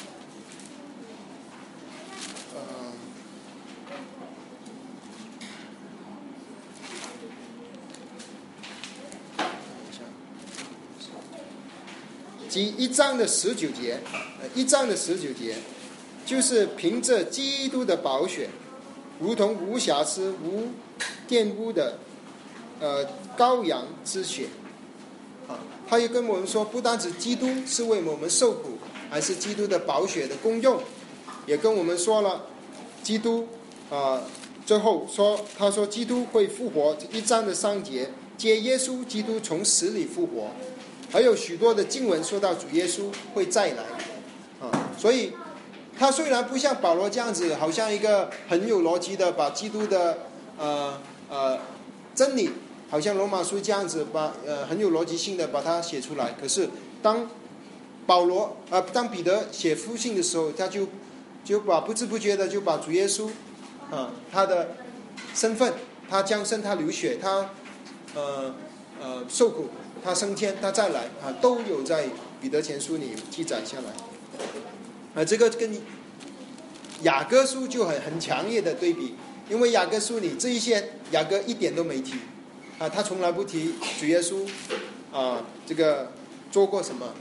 及一章的十九节，一章的十九节，就是凭着基督的宝血，如同无瑕疵、无玷污的呃羔羊之血。啊，他也跟我们说，不单指基督是为我们受苦，还是基督的宝血的功用，也跟我们说了，基督啊、呃，最后说，他说基督会复活，一章的三节，接耶稣基督从死里复活。还有许多的经文说到主耶稣会再来，啊，所以他虽然不像保罗这样子，好像一个很有逻辑的把基督的呃呃真理，好像罗马书这样子把呃很有逻辑性的把它写出来，可是当保罗呃当彼得写书信的时候，他就就把不知不觉的就把主耶稣啊他的身份，他降生，他流血，他呃呃受苦，他升天，他再来啊，都有在彼得前书里记载下来。啊，这个跟雅各书就很很强烈的对比，因为雅各书里这一些雅各一点都没提啊，他从来不提主耶稣啊这个做过什么。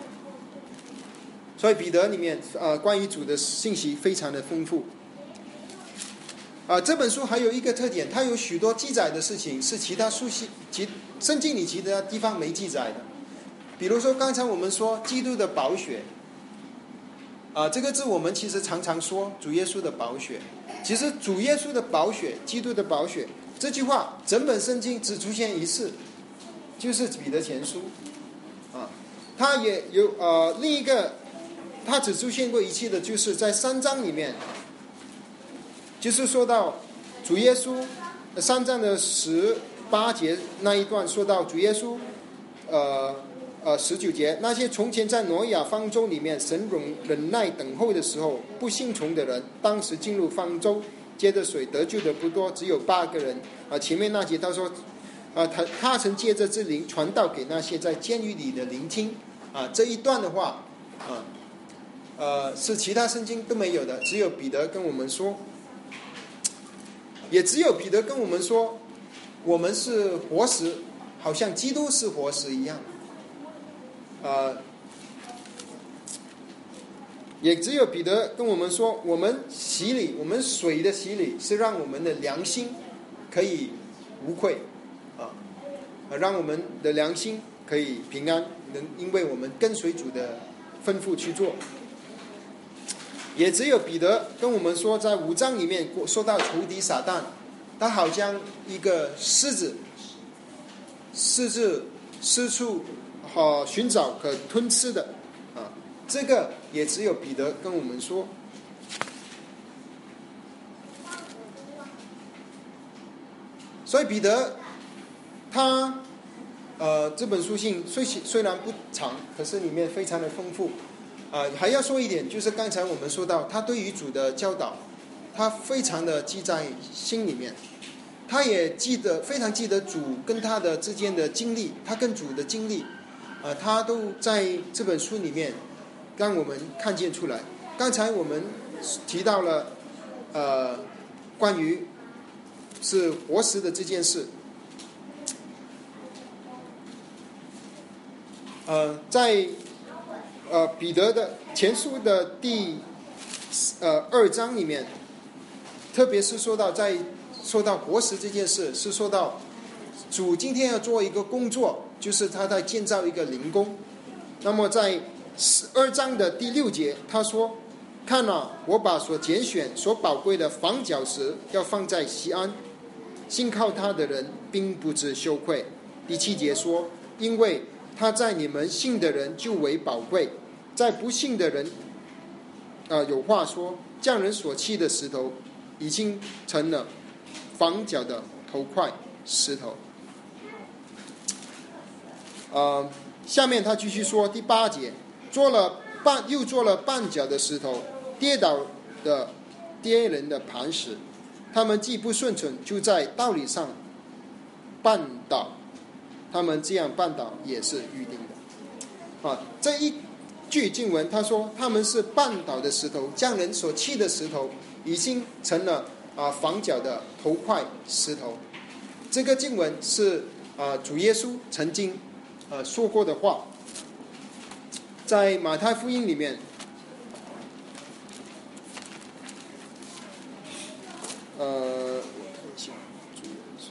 所以彼得里面啊关于主的信息非常的丰富。啊，这本书还有一个特点，它有许多记载的事情是其他书信、其圣经里其他地方没记载的。比如说刚才我们说基督的宝血，啊，这个字我们其实常常说主耶稣的宝血。其实主耶稣的宝血，基督的宝血，这句话整本圣经只出现一次，就是彼得前书。啊，它也有呃另一个，它只出现过一次的，就是在三章里面。就是说到主耶稣三章的十八节那一段，说到主耶稣，呃呃十九节，那些从前在挪亚方舟里面神忍忍耐等候的时候不信从的人，当时进入方舟，接着水得救的不多，只有八个人。啊，前面那节他说，啊他他曾借着之灵传道给那些在监狱里的聆听。啊，这一段的话，啊呃是其他圣经都没有的，只有彼得跟我们说。也只有彼得跟我们说，我们是活石，好像基督是活石一样。呃，也只有彼得跟我们说，我们洗礼，我们水的洗礼是让我们的良心可以无愧啊，让我们的良心可以平安，能因为我们跟随主的吩咐去做。也只有彼得跟我们说，在五章里面说到仇敌撒旦，他好像一个狮子，四肢四处好寻找可吞吃的啊，这个也只有彼得跟我们说。所以彼得他呃这本书信虽虽然不长，可是里面非常的丰富。啊，还要说一点，就是刚才我们说到，他对于主的教导，他非常的记在心里面，他也记得非常记得主跟他的之间的经历，他跟主的经历，啊，他都在这本书里面让我们看见出来。刚才我们提到了，呃，关于是活石的这件事，呃，在。呃，彼得的前书的第呃二章里面，特别是说到在说到活石这件事，是说到主今天要做一个工作，就是他在建造一个灵宫。那么在十二章的第六节，他说：“看啊，我把所拣选、所宝贵的房角石要放在锡安，信靠他的人并不知羞愧。”第七节说：“因为他在你们信的人就为宝贵，在不信的人，呃，有话说，匠人所砌的石头，已经成了房角的头块石头。”呃，下面他继续说，第八节，做了绊又做了绊脚的石头，跌倒的跌人的磐石，他们既不顺从，就在道理上绊倒，他们这样绊倒也是预定的。啊，这一句经文他说他们是绊倒的石头，匠人所砌的石头已经成了啊房角的头块石头。这个经文是啊主耶稣曾经呃说过的话，在马太福音里面，呃，我看一下，主耶稣。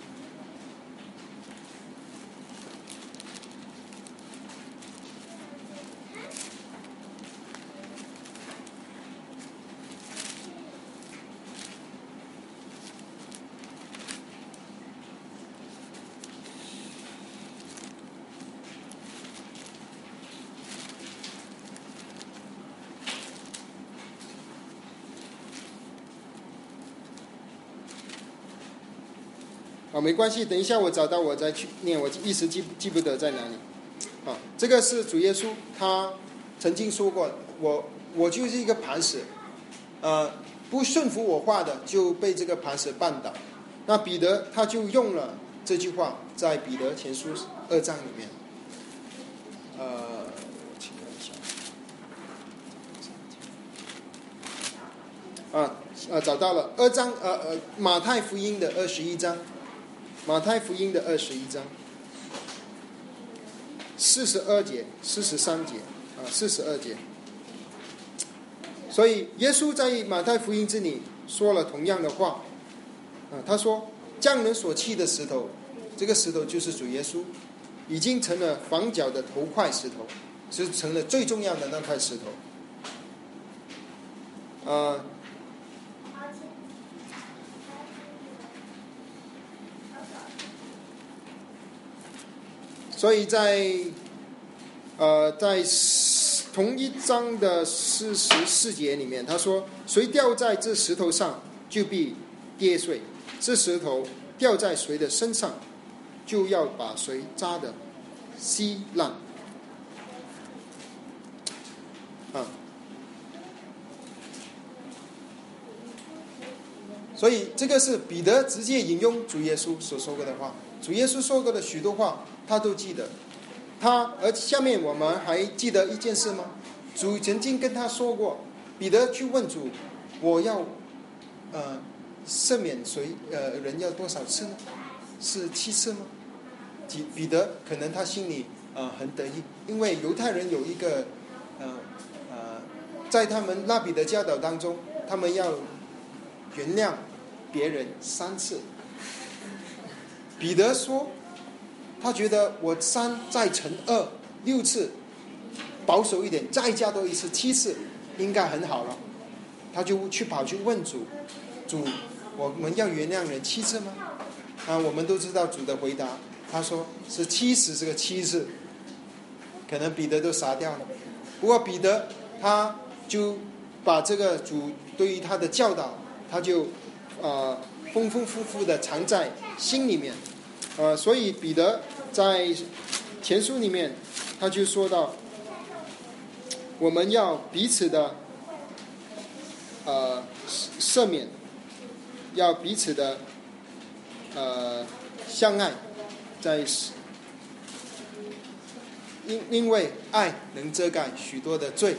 啊，没关系，等一下我找到我再去念，我一时记记不得在哪里。啊，这个是主耶稣他曾经说过，我我就是一个磐石，呃，不顺服我话的就被这个磐石绊倒。那彼得他就用了这句话，在彼得前书二章里面，呃，请看一下，啊呃找到了二章，呃呃马太福音的二十一章。马太福音的二十一章，四十二节、四十三节啊，四十二节。所以耶稣在马太福音这里说了同样的话啊，他说：“匠人所砌的石头，这个石头就是主耶稣，已经成了房角的头块石头，是成了最重要的那块石头。”啊。所以在呃在同一章的四十四节里面，他说：“谁掉在这石头上，就必跌碎；这石头掉在谁的身上，就要把谁扎得稀烂。”啊，所以这个是彼得直接引用主耶稣所说过的话。主耶稣说过的许多话，他都记得。他而下面我们还记得一件事吗？主曾经跟他说过，彼得去问主：“我要呃赦免谁呃人要多少次呢？是七次吗？”彼得可能他心里呃很得意，因为犹太人有一个呃呃在他们拉比的教导当中，他们要原谅别人三次。彼得说，他觉得我三再乘二六次，保守一点，再加多一次七次，应该很好了。他就去跑去问主：“主，我们要原谅人七次吗？”啊，我们都知道主的回答，他说是七十这个七次，可能彼得都傻掉了。不过彼得他就把这个主对于他的教导，他就呃丰丰富富的藏在心里面。呃，所以彼得在前书里面，他就说到，我们要彼此的呃赦免，要彼此的呃相爱，在因因为爱能遮盖许多的罪。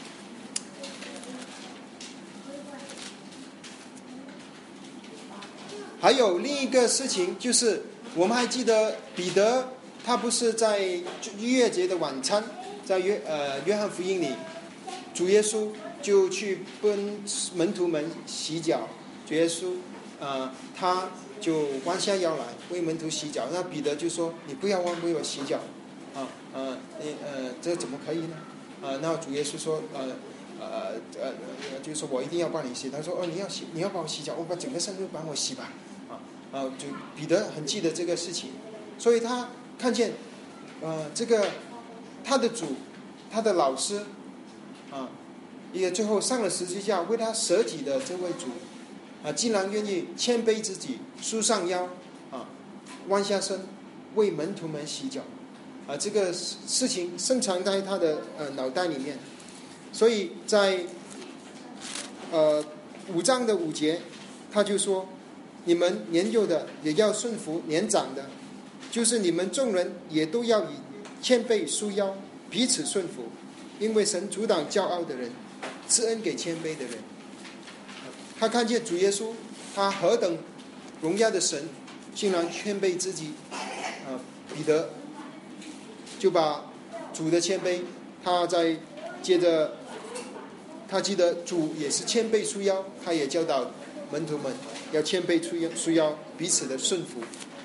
还有另一个事情就是，我们还记得彼得他不是在逾越节的晚餐，在约呃约翰福音里，主耶稣就去跟门徒们洗脚，主耶稣呃他就弯下腰来为门徒洗脚。那彼得就说：“你不要忘为我洗脚啊，呃呃，这怎么可以呢？”啊，那主耶稣说：“呃呃呃，就是说我一定要帮你洗。”他说：“哦，你要洗，你要帮我洗脚，我把整个身都帮我洗吧。”啊啊，就彼得很记得这个事情，所以他看见呃这个他的主，他的老师啊，也最后上了十字架为他舍己的这位主啊，竟然愿意谦卑自己，束上腰啊，弯下身为门徒们洗脚啊，这个事情深藏在他的呃脑袋里面。所以在呃五章的五节，他就说：“你们年幼的也要顺服年长的，就是你们众人也都要以谦卑束腰，彼此顺服，因为神阻挡骄傲的人，赐恩给谦卑的人。”他看见主耶稣，他何等荣耀的神，竟然谦卑自己。啊，彼得就把主的谦卑，他在接着，他记得主也是谦卑束腰，他也教导门徒们要谦卑束腰，束腰彼此的顺服。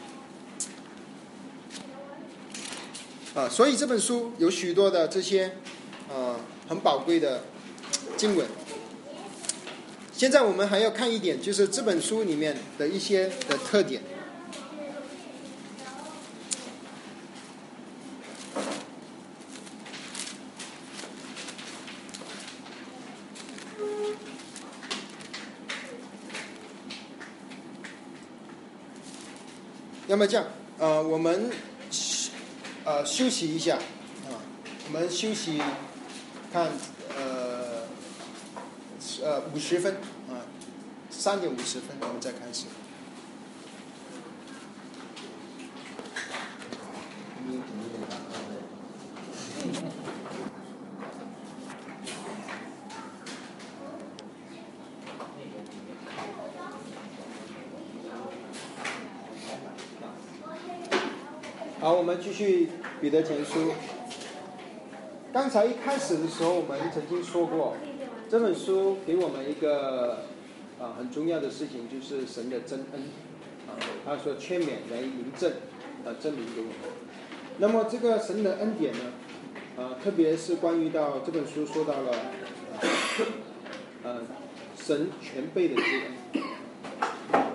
啊，所以这本书有许多的这些啊很宝贵的经文。现在我们还要看一点，就是这本书里面的一些的特点。那么这样，呃，我们呃休息一下啊，我们休息看呃呃五十分啊，三点五十分我们再开始。好，我们继续彼得前书。刚才一开始的时候，我们曾经说过，这本书给我们一个啊很重要的事情，就是神的真恩啊，他说劝勉为明证啊，证明给我们。那么这个神的恩典呢，啊，特别是关于到这本书说到了啊，呃，神全备的救恩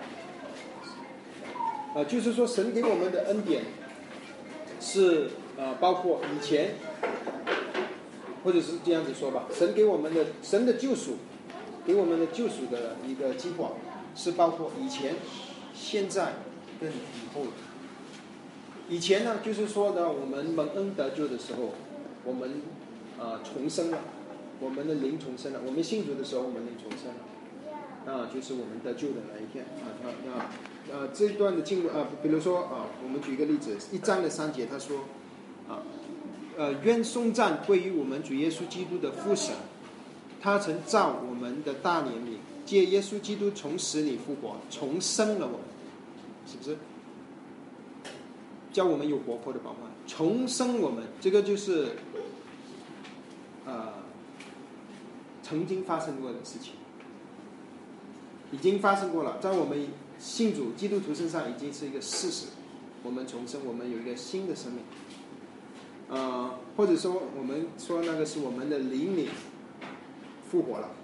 啊，就是说神给我们的恩典。是呃，包括以前，或者是这样子说吧，神给我们的神的救赎，给我们的救赎的一个计划，是包括以前、现在跟以后的。以前呢，就是说呢，我们蒙恩得救的时候，我们呃重生了，我们的灵重生了，我们信主的时候，我们灵重生了，啊，就是我们得救的那一天啊，那那。呃，这一段的经文啊，比如说啊，我们举一个例子，一章的三节，他说啊，呃，愿颂赞归于我们主耶稣基督的父神，他曾造我们的大怜悯，借耶稣基督从死里复活，重生了我们，是不是？叫我们有活泼的宝冠，重生我们，这个就是呃曾经发生过的事情，已经发生过了，在我们信主基督徒身上已经是一个事实，我们重生，我们有一个新的生命，呃，或者说我们说那个是我们的灵里复活了，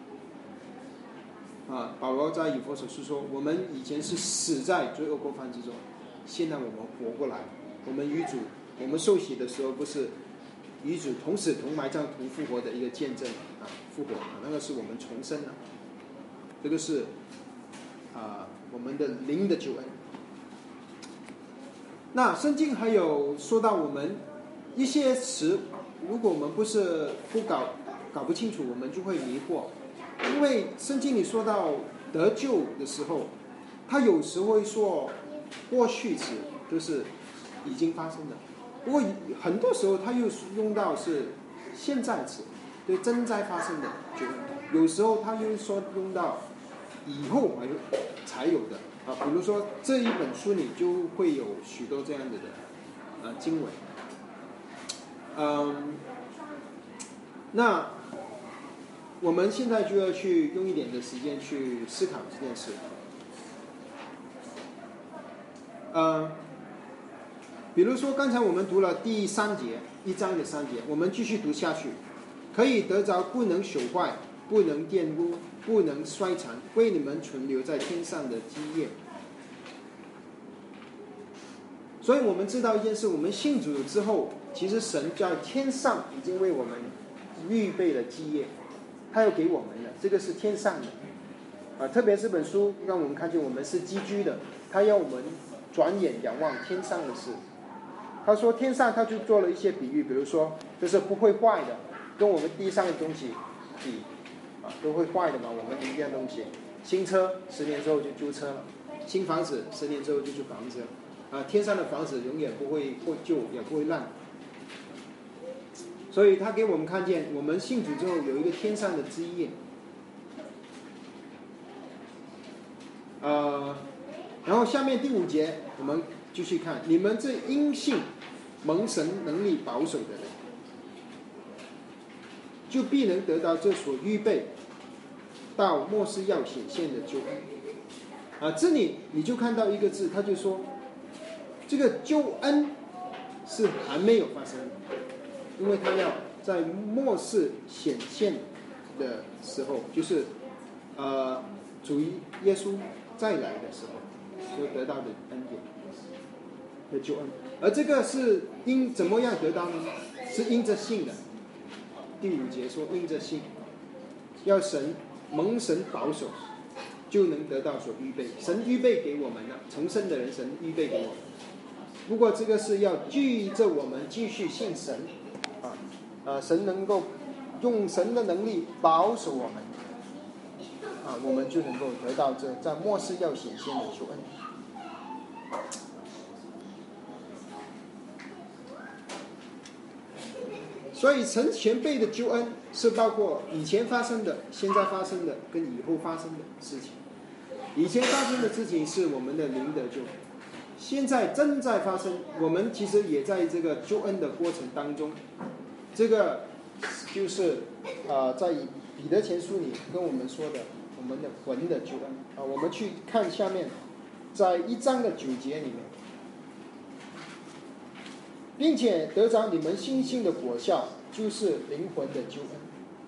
啊，保罗在以弗所书说，我们以前是死在罪恶过犯之中，现在我们活过来，我们与主，我们受洗的时候不是与主同死同埋葬同复活的一个见证啊，复活啊，那个是我们重生了，这个是啊。我们的灵的救恩。那圣经还有说到我们一些词，如果我们不是不搞搞不清楚，我们就会迷惑。因为圣经里说到得救的时候，他有时会说过去词，就是已经发生的。不过很多时候他又用到是现在词，对正在发生的救恩。有时候他又说用到以后还有才有的啊，比如说这一本书里就会有许多这样子的啊经文，嗯，那我们现在就要去用一点的时间去思考这件事。呃，比如说刚才我们读了第三节，一章的三节，我们继续读下去，可以得着不能朽坏、不能玷污、不能衰残，为你们存留在天上的基业。所以我们知道一件事，我们信主之后，其实神在天上已经为我们预备了基业，他要给我们的，这个是天上的啊。特别这本书让我们看见我们是寄居的，他要我们转眼仰望天上的事。他说天上他就做了一些比喻，比如说这是不会坏的，跟我们地上的东西比啊，都会坏的嘛，我们一样东西。新车十年之后就旧车了，新房子十年之后就旧房子了啊，天上的房子永远不会破旧，也不会烂。所以他给我们看见，我们信主之后有一个天上的基业。呃，然后下面第五节我们继续看，你们这因信蒙神能力保守的人，就必能得到这所预备到末世要显现的救恩。啊，这里你就看到一个字，他就说这个救恩是还没有发生的，因为他要在末世显现的时候，就是呃主耶稣再来的时候所得到的恩典的救恩。而这个是因怎么样得到呢？是因着信的。第五节说因着信，要神蒙神保守，就能得到所预备。神预备给我们的重生的人，神预备给我们。不过这个是要记着我们继续信神啊，呃，神能够用神的能力保守我们啊，我们就能够得到这在末世要显现的救恩。所以神全备的救恩是包括以前发生的、现在发生的跟以后发生的事情。以前发生的事情是我们的灵得救，现在正在发生，我们其实也在这个救恩的过程当中。这个就是呃，在彼得前书里跟我们说的我们的魂的救恩啊。我们去看下面，在一章的九节里面，并且得着你们信心的果效，就是灵魂的救恩。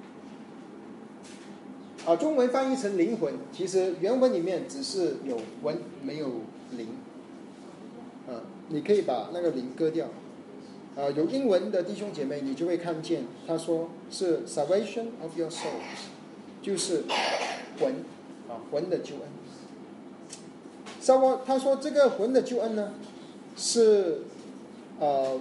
啊，中文翻译成灵魂，其实原文里面只是有魂没有灵。啊，你可以把那个灵割掉。啊，有英文的弟兄姐妹，你就会看见他说是 salvation of your soul， 就是魂啊，魂的救恩。稍微他说这个魂的救恩呢，是呃。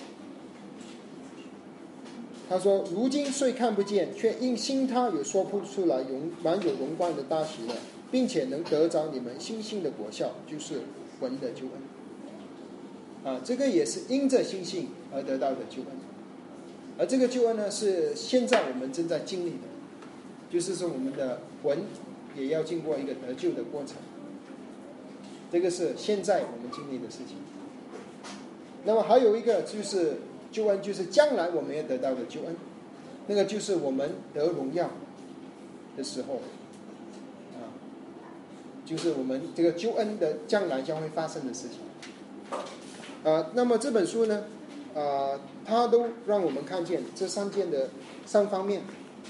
他说如今虽看不见，却因信他有说不出来荣满有荣光的大喜乐，并且能得着你们信心的果效，就是魂的救恩啊。这个也是因着信心而得到的救恩。而这个救恩呢，是现在我们正在经历的，就是说我们的魂也要经过一个得救的过程。这个是现在我们经历的事情。那么还有一个就是救恩，就是将来我们要得到的救恩，那个就是我们得荣耀的时候啊，就是我们这个救恩的将来将会发生的事情啊。那么这本书呢啊，它都让我们看见这三件的三方面，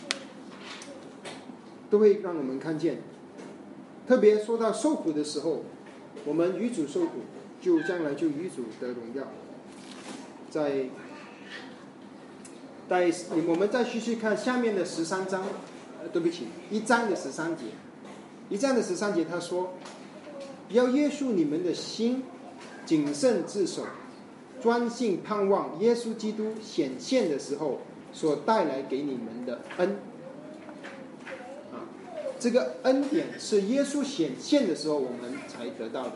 都会让我们看见。特别说到受苦的时候，我们与主受苦，就将来就与主得荣耀。在在我们再继续看下面的十三章，呃，对不起，一章的十三节，一章的十三节他说，要约束你们的心，谨慎自守，专心盼望耶稣基督显现的时候所带来给你们的恩。啊，这个恩典是耶稣显现的时候我们才得到的。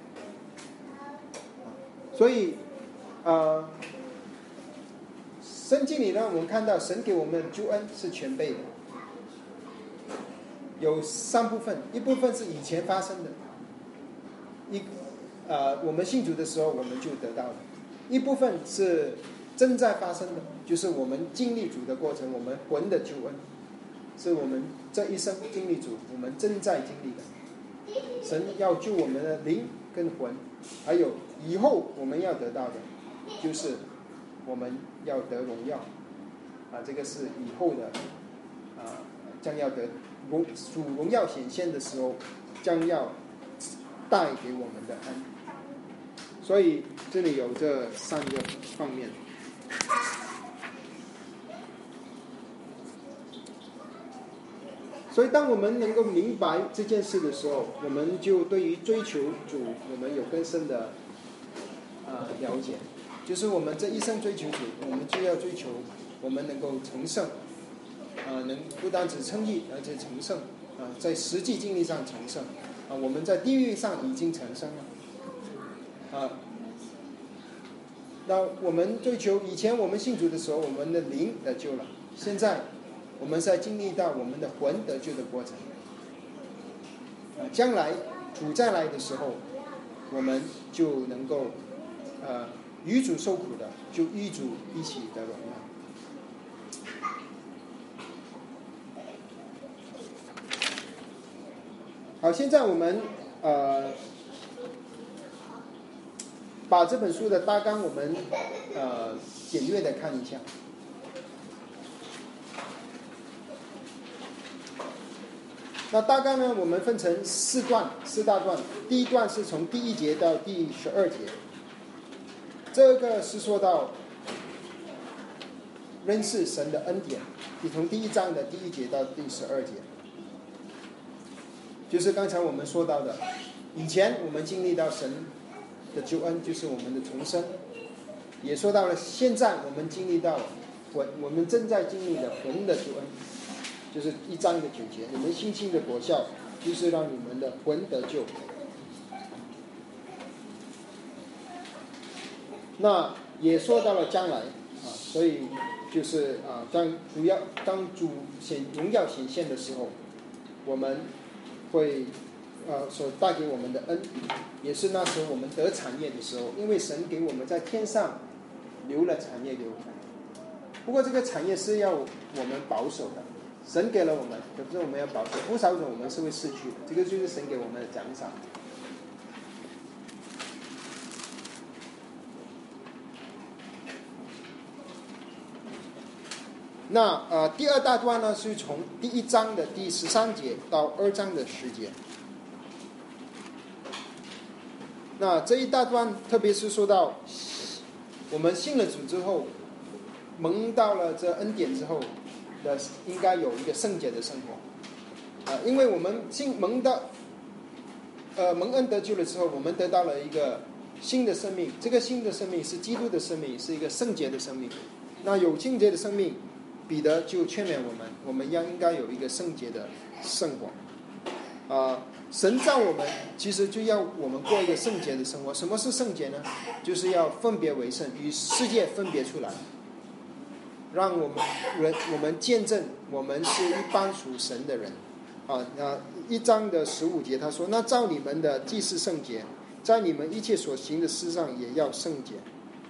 啊，所以，呃。圣经里让我们看到神给我们的救恩是全备的，有三部分，一部分是以前发生的，一呃我们信主的时候我们就得到了，一部分是正在发生的，就是我们经历主的过程，我们魂的救恩是我们这一生经历主，我们正在经历的。神要救我们的灵跟魂，还有以后我们要得到的，就是我们要得荣耀啊，这个是以后的啊，将要得荣主荣耀显现的时候，将要带给我们的恩。所以这里有这三个方面。所以当我们能够明白这件事的时候，我们就对于追求主我们有更深的、呃、了解，就是我们这一生追求主，我们就要追求我们能够成圣、呃、能不单只称义而且成圣、呃、在实际经历上成圣、呃、我们在地狱上已经成圣了、呃、那我们追求以前我们信主的时候，我们的灵得救了，现在我们在经历到我们的魂得救的过程，将来主再来的时候，我们就能够呃与主受苦的，就与主一起得荣耀。好，现在我们呃把这本书的大纲我们呃简略的看一下。那大纲呢，我们分成四段，四大段。第一段是从第一节到第十二节，这个是说到认识神的恩典，你从第一章的第一节到第十二节，就是刚才我们说到的，以前我们经历到神的救恩，就是我们的重生，也说到了现在我们经历到魂，我们正在经历的魂的救恩。就是一章的九节，你们信心的果效就是让你们的魂得救。那也说到了将来啊，所以就是啊，当主要当主显荣耀显现的时候，我们会呃所带给我们的恩，也是那时候我们得产业的时候，因为神给我们在天上留了产业给我们。不过这个产业是要我们保守的。神给了我们，可是我们要保守，不少种我们是会失去的，这个就是神给我们的奖赏。那呃，第二大段呢，是从第一章的第十三节到二章的十节。那这一大段，特别是说到我们信了主之后，蒙到了这恩典之后。的应该有一个圣洁的生活，啊，因为我们信蒙到，呃，蒙恩得救了之后，我们得到了一个新的生命，这个新的生命是基督的生命，是一个圣洁的生命。那有圣洁的生命，彼得就劝勉我们，我们要应该有一个圣洁的生活，啊，神造我们其实就要我们过一个圣洁的生活。什么是圣洁呢？就是要分别为圣，与世界分别出来。让我们人我们见证我们是一般属神的人啊。那一章的十五节他说，那照你们的既是圣洁，在你们一切所行的事上也要圣洁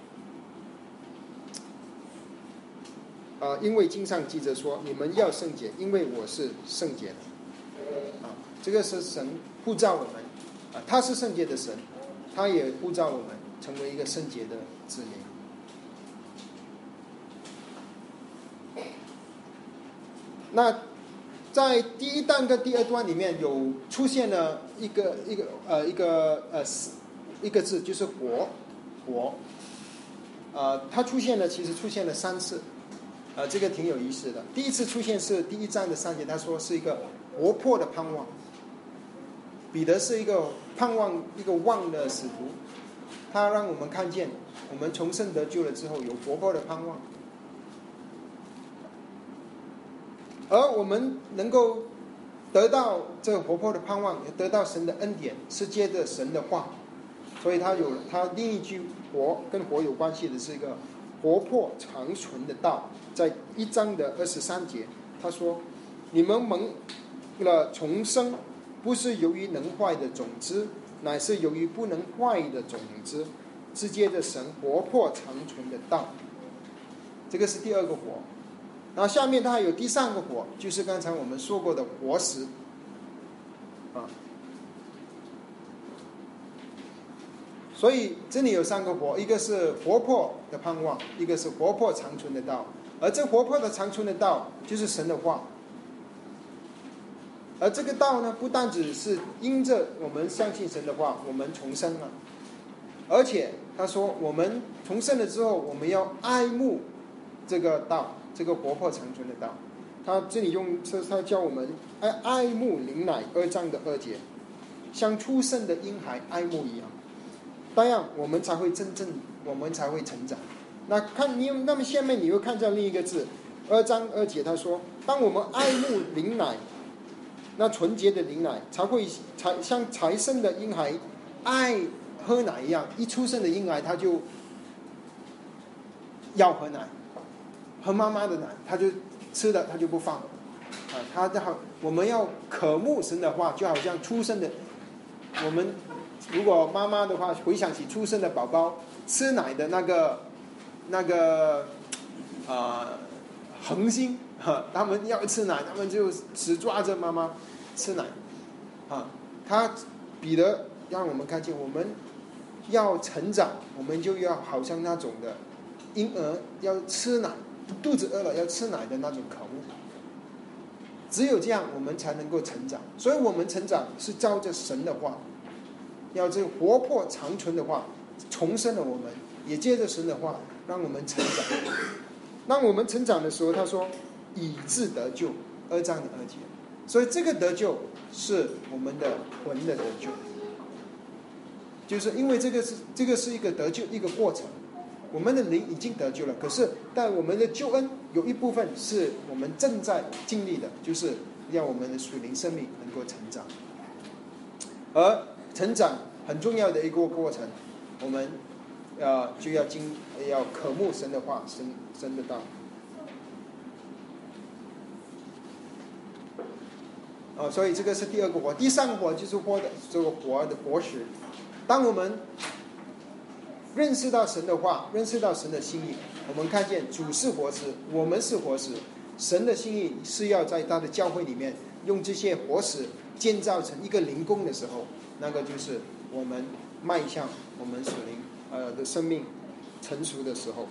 啊，因为经上记着说，你们要圣洁，因为我是圣洁的啊。这个是神呼召我们啊，他是圣洁的神，他也呼召我们成为一个圣洁的子民。那在第一段跟第二段里面有出现了一个一个呃一个呃一个字，就是活活，呃，它出现了，其实出现了三次，呃，这个挺有意思的。第一次出现是第一章的三节，他说是一个活泼的盼望。彼得是一个盼望一个望的使徒，他让我们看见我们重生得救了之后有活泼的盼望。而我们能够得到这个活泼的盼望，也得到神的恩典，是借着神的话。所以他有他另一句活跟活有关系的是一个活泼长存的道，在一章的二十三节，他说：“你们蒙了重生，不是由于能坏的种子，乃是由于不能坏的种子，是借着神活泼长存的道。”这个是第二个活。 然后下面它还有第三个火，就是刚才我们说过的活石啊。所以这里有三个活，一个是活泼的盼望，一个是活泼长存的道，而这活泼的长存的道就是神的话。而这个道呢，不单只是因着我们相信神的话，我们重生了，而且他说我们重生了之后，我们要爱慕这个道，这个活泼长存的道。他这里用他教我们爱爱慕灵奶，二章的二节，像出生的婴孩爱慕一样，当然我们才会真正，我们才会成长。那看你那么下面你又看到另一个字，二章二节他说，当我们爱慕灵奶，那纯洁的灵奶才会才像才生的婴孩爱喝奶一样，一出生的婴孩他就要喝奶，喝妈妈的奶，他就吃了他就不放啊，他好，我们要渴慕神的话，就好像出生的我们如果妈妈的话回想起出生的宝宝吃奶的那个那个啊、呃、恒心。他们要吃奶，他们就只抓着妈妈吃奶啊。他彼得让我们看见，我们要成长，我们就要好像那种的婴儿要吃奶，肚子饿了要吃奶的那种渴慕。只有这样，我们才能够成长。所以我们成长是照着神的话，要这个活泼长存的话重生了我们，也借着神的话让我们成长。当我们成长的时候，他说以致得救，二章的二节。所以这个得救是我们的魂的得救，就是因为这个是这个是一个得救一个过程，我们的灵已经得救了，可是但我们的救恩有一部分是我们正在经历的，就是让我们的属灵生命能够成长。而成长很重要的一个过程，我们呃就要经要渴慕神的话，神神的道。哦，所以这个是第二个火，第三个火就是火的这个火的果实。当我们认识到神的话，认识到神的心意，我们看见主是活石，我们是活石，神的心意是要在他的教会里面用这些活石建造成一个灵宫的时候，那个就是我们迈向我们属灵呃的生命成熟的时候。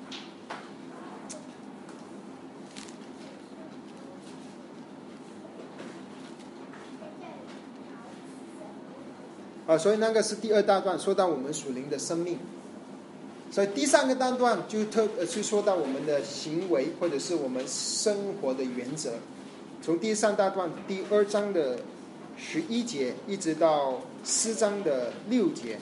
啊，所以那个是第二大段，说到我们属灵的生命。所以第三个大段就特呃去说到我们的行为，或者是我们生活的原则。从第三大段第二章的十一节一直到四章的六节，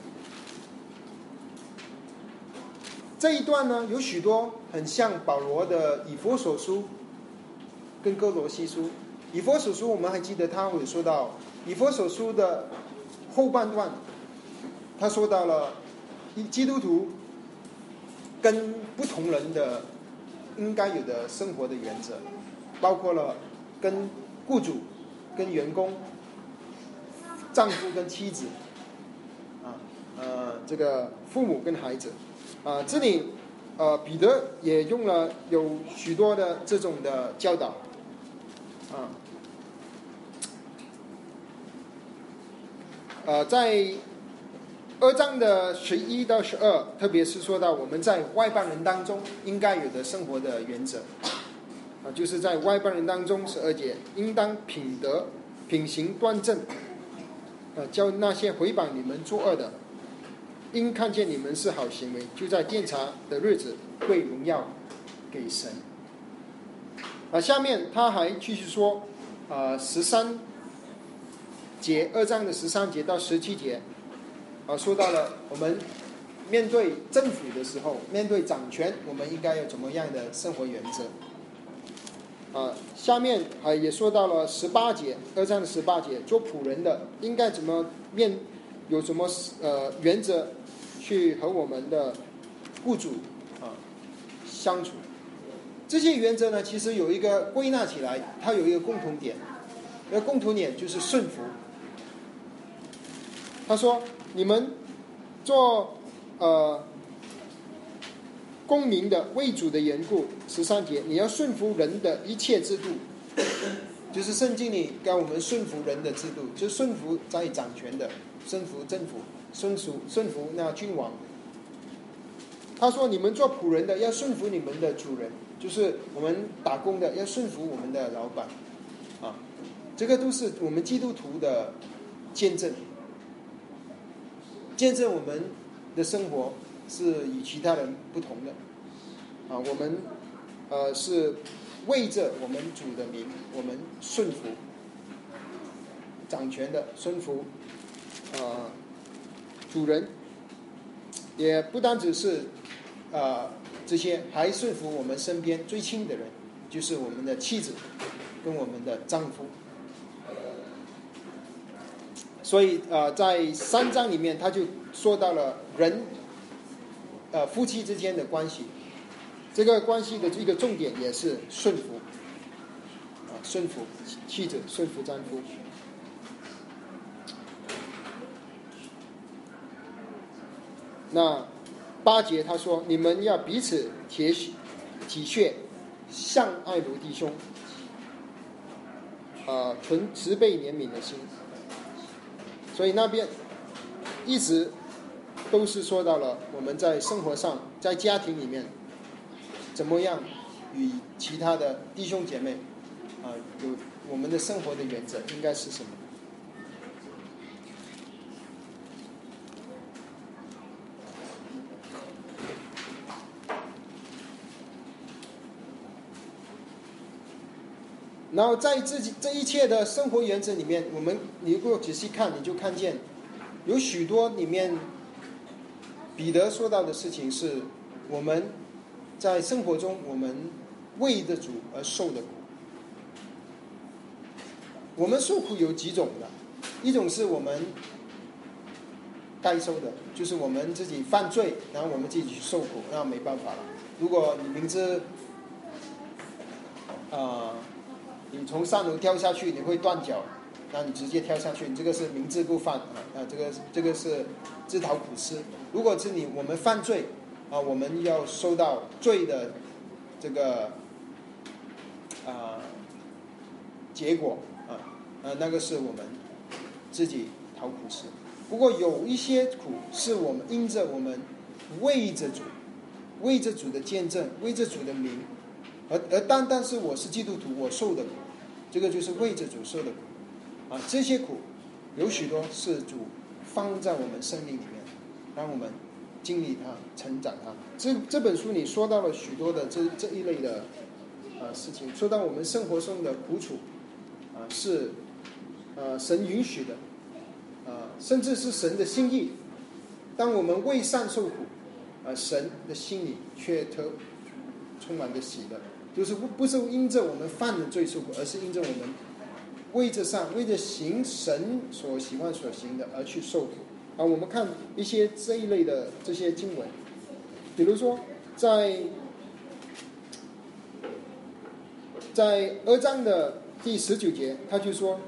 这一段呢有许多很像保罗的以弗所书跟哥罗西书。以弗所书我们还记得他会说到以弗所书的后半段，他说到了基督徒跟不同人的应该有的生活的原则，包括了跟雇主、跟员工、丈夫跟妻子，啊，呃，这个父母跟孩子，啊，这里呃彼得也用了有许多的这种的教导，啊。呃，在二章的十一到十二，特别是说到我们在外邦人当中应该有的生活的原则，啊，就是在外邦人当中，十二节应当品德、品行端正，呃，叫那些回谤你们作恶的，因看见你们是好行为，就在殿察的日子归荣耀给神。啊，下面他还继续说，啊，十三。节二章的十三节到十七节，啊，说到了我们面对政府的时候，面对掌权，我们应该有怎么样的生活原则？啊，下面还也说到了十八节，二章的十八节，做仆人的应该怎么面，有什么呃原则去和我们的雇主啊相处？这些原则呢，其实有一个归纳起来，它有一个共同点，那共同点就是顺服。他说：“你们做呃公民的为主的缘故，十三节，你要顺服人的一切制度，就是圣经里告我们顺服人的制度，就是顺服在掌权的，顺服政府，顺服顺服那君王。他说：“你们做仆人的要顺服你们的主人，就是我们打工的要顺服我们的老板，啊，这个都是我们基督徒的见证，见证我们的生活是与其他人不同的，啊，我们呃是为着我们主的名，我们顺服掌权的，顺服呃主人，也不单只是。”呃，这些还顺服我们身边最亲的人，就是我们的妻子跟我们的丈夫。所以呃，在三章里面他就说到了人呃夫妻之间的关系，这个关系的一个重点也是顺服啊、呃，顺服妻子，顺服丈夫。那八节他说：“你们要彼此体体恤，相爱如弟兄，呃，存慈悲怜悯的心。”所以那边一直都是说到了我们在生活上，在家庭里面怎么样与其他的弟兄姐妹啊、呃，有我们的生活的原则应该是什么。然后在自己这一切的生活原则里面，我们你如果仔细看，你就看见有许多里面彼得说到的事情是我们在生活中我们为着主而受的苦。我们受苦有几种的，一种是我们该受的，就是我们自己犯罪，然后我们自己去受苦，那没办法了。如果你明知啊、呃你从上楼跳下去，你会断脚，那你直接跳下去，你这个是明知故犯啊！啊，这个这个是自讨苦吃。如果是你我们犯罪啊，我们要受到罪的这个啊、呃、结果啊，呃，那个是我们自己讨苦吃。不过有一些苦是我们因着我们为着主，为着主的见证，为着主的名。而而单单是我是基督徒，我受的苦，这个就是为着主受的苦啊！这些苦有许多是主放在我们生命里面，让我们经历它、成长它。这这本书里说到了许多的这这一类的啊事情，说到我们生活中的苦楚啊，是呃神允许的啊，甚至是神的心意。当我们为善受苦，啊，神的心里却特充满着喜乐。就是不不是因着我们犯的罪受苦，而是因着我们为着善，为着行神所喜欢所行的而去受苦啊。我们看一些这一类的这些经文，比如说在在二章的第十九节，他就说：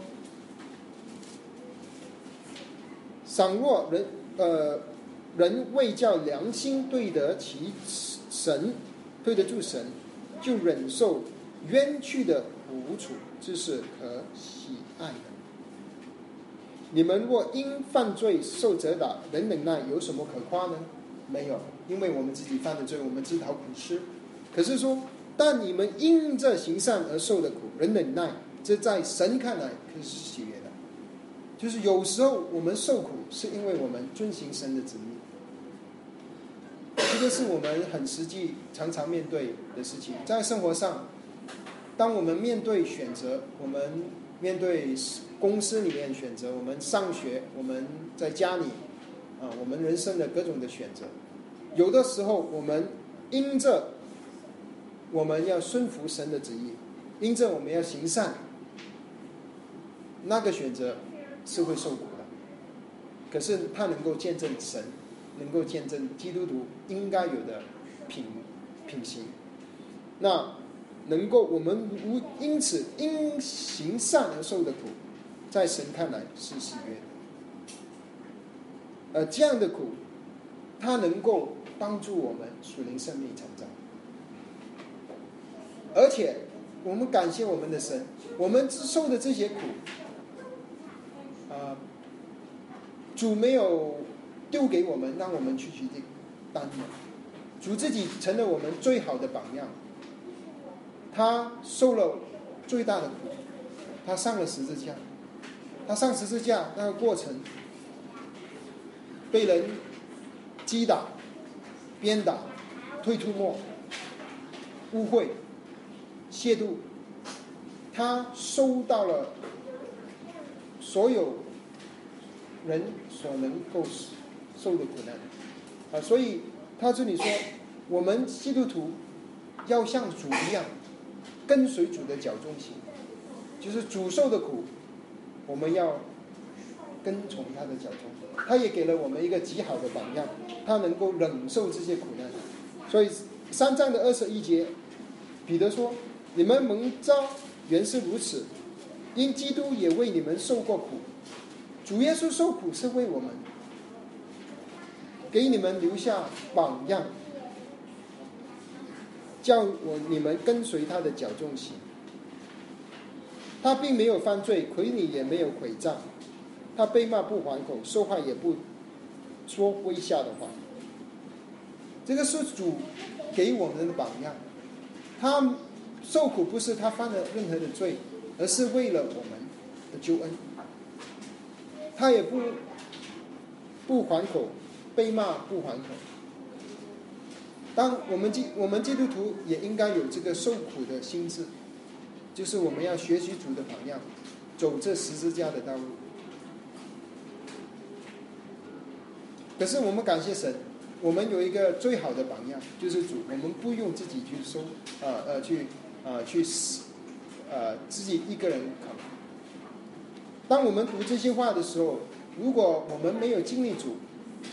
倘若人呃人为叫良心对得起神，对得住神，就忍受冤屈的苦楚，这是可喜爱的。你们若因犯罪受责打，人忍耐有什么可夸呢？没有，因为我们自己犯的罪，我们自讨苦吃。可是说，但你们因着行善而受的苦，人忍耐，这在神看来可是喜悦的。就是有时候我们受苦，是因为我们遵行神的旨意。这个是我们很实际常常面对的事情。在生活上，当我们面对选择，我们面对公司里面选择，我们上学，我们在家里啊，我们人生的各种的选择，有的时候我们因着我们要顺服神的旨意，因着我们要行善，那个选择是会受苦的。可是它能够见证神，能够见证基督徒应该有的品品行，那能够我们无因此因行善而受的苦，在神看来是喜悦的。呃，这样的苦，它能够帮助我们属灵生命成长。而且我们感谢我们的神，我们受的这些苦，呃，主没有丢给我们让我们去去担的，主自己成了我们最好的榜样。他受了最大的苦，他上了十字架，他上十字架那个过程，被人击打、鞭打、推吐沫、污秽、亵渎，他受到了所有人所能够受的苦难啊！所以他这里说，我们基督徒要像主一样，跟随主的脚中行，就是主受的苦，我们要跟从他的脚中。他也给了我们一个极好的榜样，他能够忍受这些苦难。所以三章的二十一节，彼得说：“你们蒙召原是如此，因基督也为你们受过苦。主耶稣受苦是为我们，给你们留下榜样，叫我你们跟随他的脚中行。他并没有犯罪，亏你也没有诡诈。他被骂不还口，受害也不说威吓的话。”这个是主给我们的榜样。他受苦不是他犯了任何的罪，而是为了我们的救恩。他也不不还口，被骂不还口。当我们基我们基督徒也应该有这个受苦的心志，就是我们要学习主的榜样，走这十字架的道路。可是我们感谢神，我们有一个最好的榜样，就是主。我们不用自己去收，呃呃去呃去呃自己一个人扛。当我们读这些话的时候，如果我们没有经历主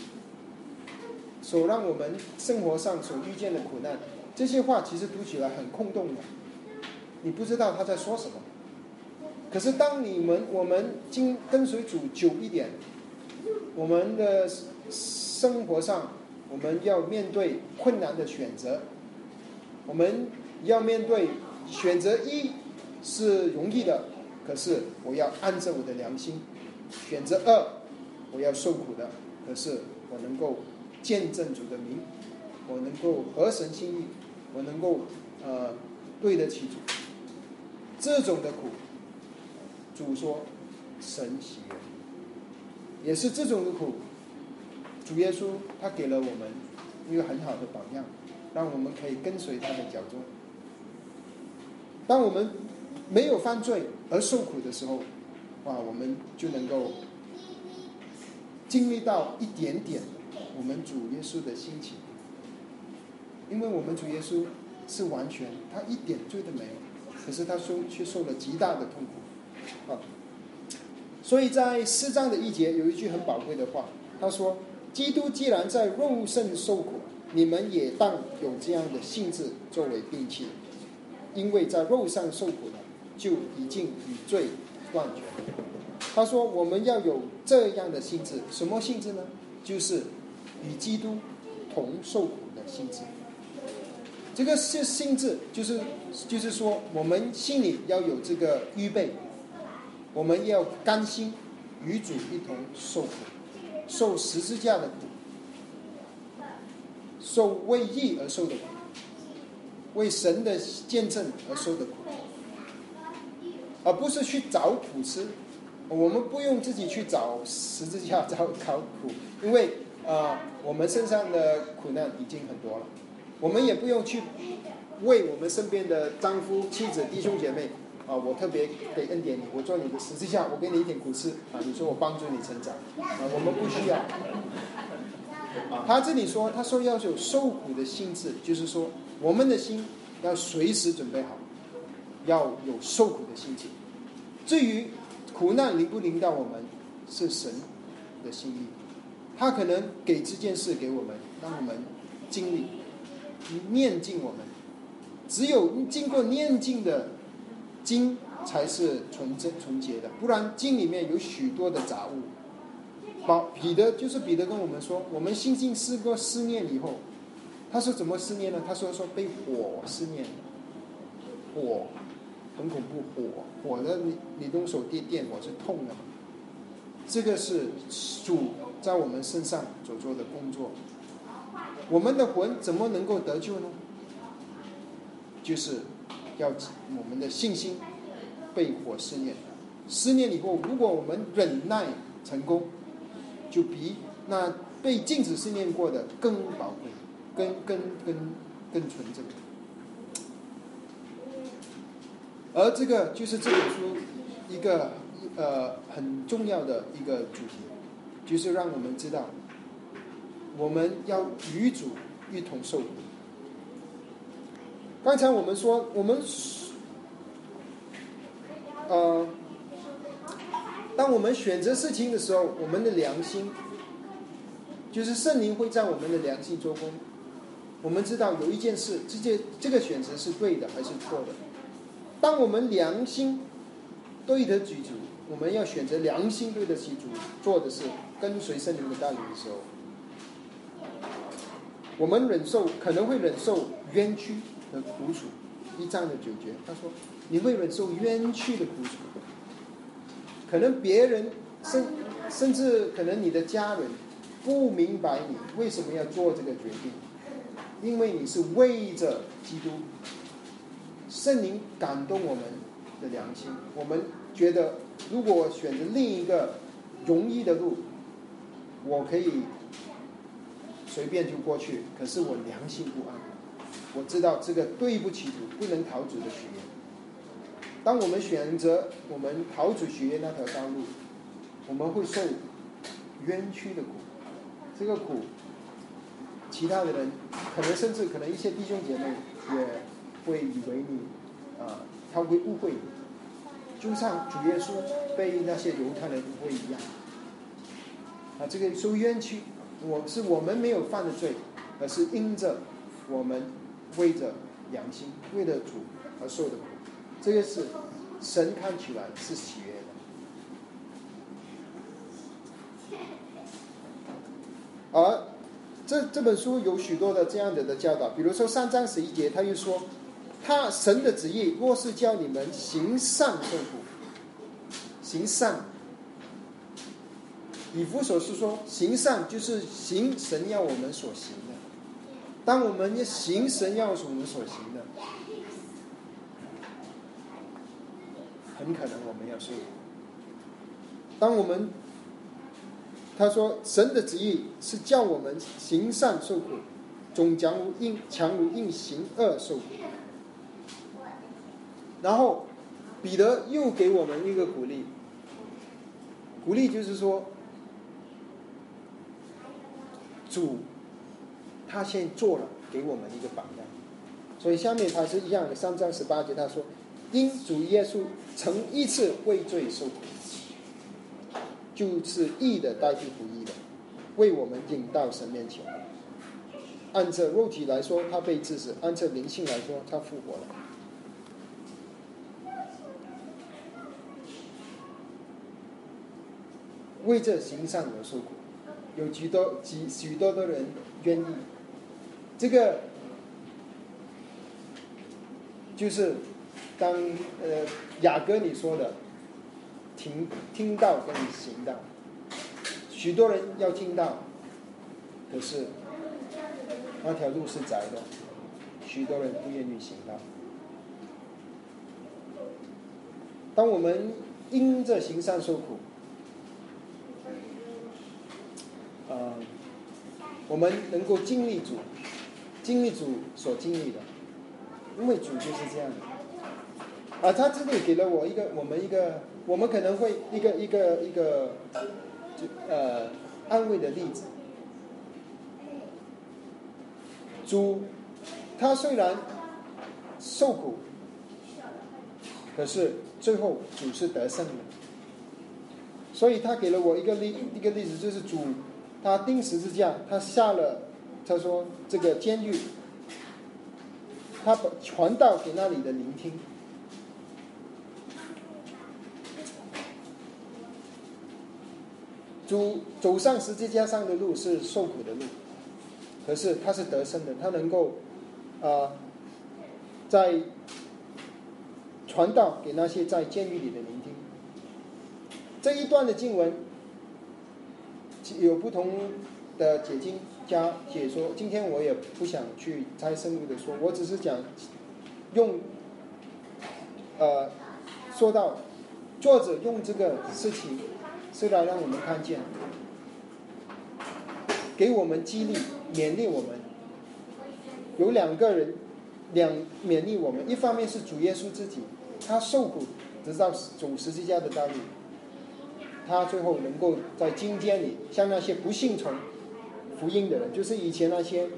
所让我们生活上所遇见的苦难，这些话其实读起来很空洞的，你不知道他在说什么。可是当你们我们经跟随主久一点，我们的生活上我们要面对困难的选择，我们要面对选择一是容易的，可是我要按着我的良心；选择二，我要受苦的，可是我能够见证主的名，我能够合神心意，我能够呃对得起主。这种的苦，主说神喜悦。也是这种的苦，主耶稣他给了我们一个很好的榜样，让我们可以跟随他的脚踪。当我们没有犯罪而受苦的时候，哇，我们就能够经历到一点点我们主耶稣的心情。因为我们主耶稣是完全，他一点罪都没有，可是他受却受了极大的痛苦啊。所以在四章的一节有一句很宝贵的话，他说：“基督既然在肉身受苦，你们也当有这样的性质作为兵器，因为在肉上受苦的，就已经与罪断绝。”他说我们要有这样的性质，什么性质呢？就是与基督同受苦的性质。这个是性质，就是就是说我们心里要有这个预备，我们要甘心与主一同受苦，受十字架的苦，受为义而受的苦，为神的见证而受的苦，而不是去找苦吃。我们不用自己去找十字架找找苦，因为呃我们身上的苦难已经很多了。我们也不用去为我们身边的丈夫、妻子、弟兄姐妹啊，我特别给恩典你，我做你的十字架，我给你一点苦吃啊，你说我帮助你成长啊，我们不需要。他这里说，他说要有受苦的心志，就是说我们的心要随时准备好，要有受苦的心情。至于苦难临不临到我们，是神的心意，他可能给这件事给我们，让我们经历念经。我们只有经过念经的经才是纯真纯洁的，不然经里面有许多的杂物。彼得就是彼得跟我们说，我们心境思过思念以后， 他说怎么试炼呢？他说说被火试炼，火很恐怖，火火的你你动手电电火是痛的嘛。这个是主在我们身上所做的工作。我们的魂怎么能够得救呢？就是要我们的信心被火试炼，试炼以后，如果我们忍耐成功，就比那被禁止试炼过的更宝贵，更更更更纯正。而这个就是这本书一个呃很重要的一个主题，就是让我们知道我们要与主一同受苦。刚才我们说我们呃当我们选择事情的时候，我们的良心就是圣灵会在我们的良心做工。我们知道有一件事，这件这个选择是对的还是错的。当我们良心对得起主，我们要选择良心对得起主做的事，跟随圣灵的带领的时候，我们忍受可能会忍受冤屈的苦楚。一章的九节，他说你会忍受冤屈的苦楚，可能别人甚甚至可能你的家人不明白你为什么要做这个决定，因为你是为着基督。圣灵感动我们的良心，我们觉得如果我选择另一个容易的路，我可以随便就过去，可是我良心不安，我知道这个对不起主，不能讨主的许愿。当我们选择我们讨主许愿那条道路，我们会受冤屈的苦。这个苦其他的人可能甚至可能一些弟兄姐妹也会以为你啊、呃，他会误会你，就像主耶稣被那些犹太人误会一样啊。这个受冤屈，我是我们没有犯的罪，而是因着我们为着良心为了主而受的苦，这个是神看起来是喜悦的。而这这本书有许多的这样子的教导，比如说三章十一节，他又说，他神的旨意若是叫你们行善受苦，行善。以弗所书说，行善就是行神要我们所行的。当我们行神要我们所行的，很可能我们要受苦。当我们他说神的旨意是叫我们行善受苦，总强如硬强如硬行恶受苦。然后彼得又给我们一个鼓励，鼓励就是说主他先做了，给我们一个榜样。所以下面他是一样的，三章十八节他说，因主耶稣曾一次为罪受苦，就是义的代替不义的，为我们引到神面前。按照肉体来说他被致死，按照灵性来说他复活了。为这行善而受苦，有许多许许多的人愿意。这个就是当呃雅各你说的，听听到跟你行道，许多人要听到，可是那条路是窄的，许多人不愿意行道。当我们因着行善受苦，呃，我们能够经历主，经历主所经历的，因为主就是这样的。啊，他这里给了我一个，我们一个，我们可能会一个一个一个，呃，安慰的例子。主，他虽然受苦，可是最后主是得胜的。所以他给了我一个例一个例子，就是主他钉十字架，他下了，他说这个监狱，他把传道给那里的聆听。主走上十字架上的路是受苦的路， 可是他是得胜的，他能够呃在传道给那些在监狱里的聆听。这一段的经文有不同的解经家解说，今天我也不想去太深入的说，我只是讲用呃说到作者用这个事情是来让我们看见，给我们激励勉励我们。有两个人两勉励我们，一方面是主耶稣自己，他受苦直到走十字架的道路，他最后能够在阴间里向那些不信从福音的人，就是以前那些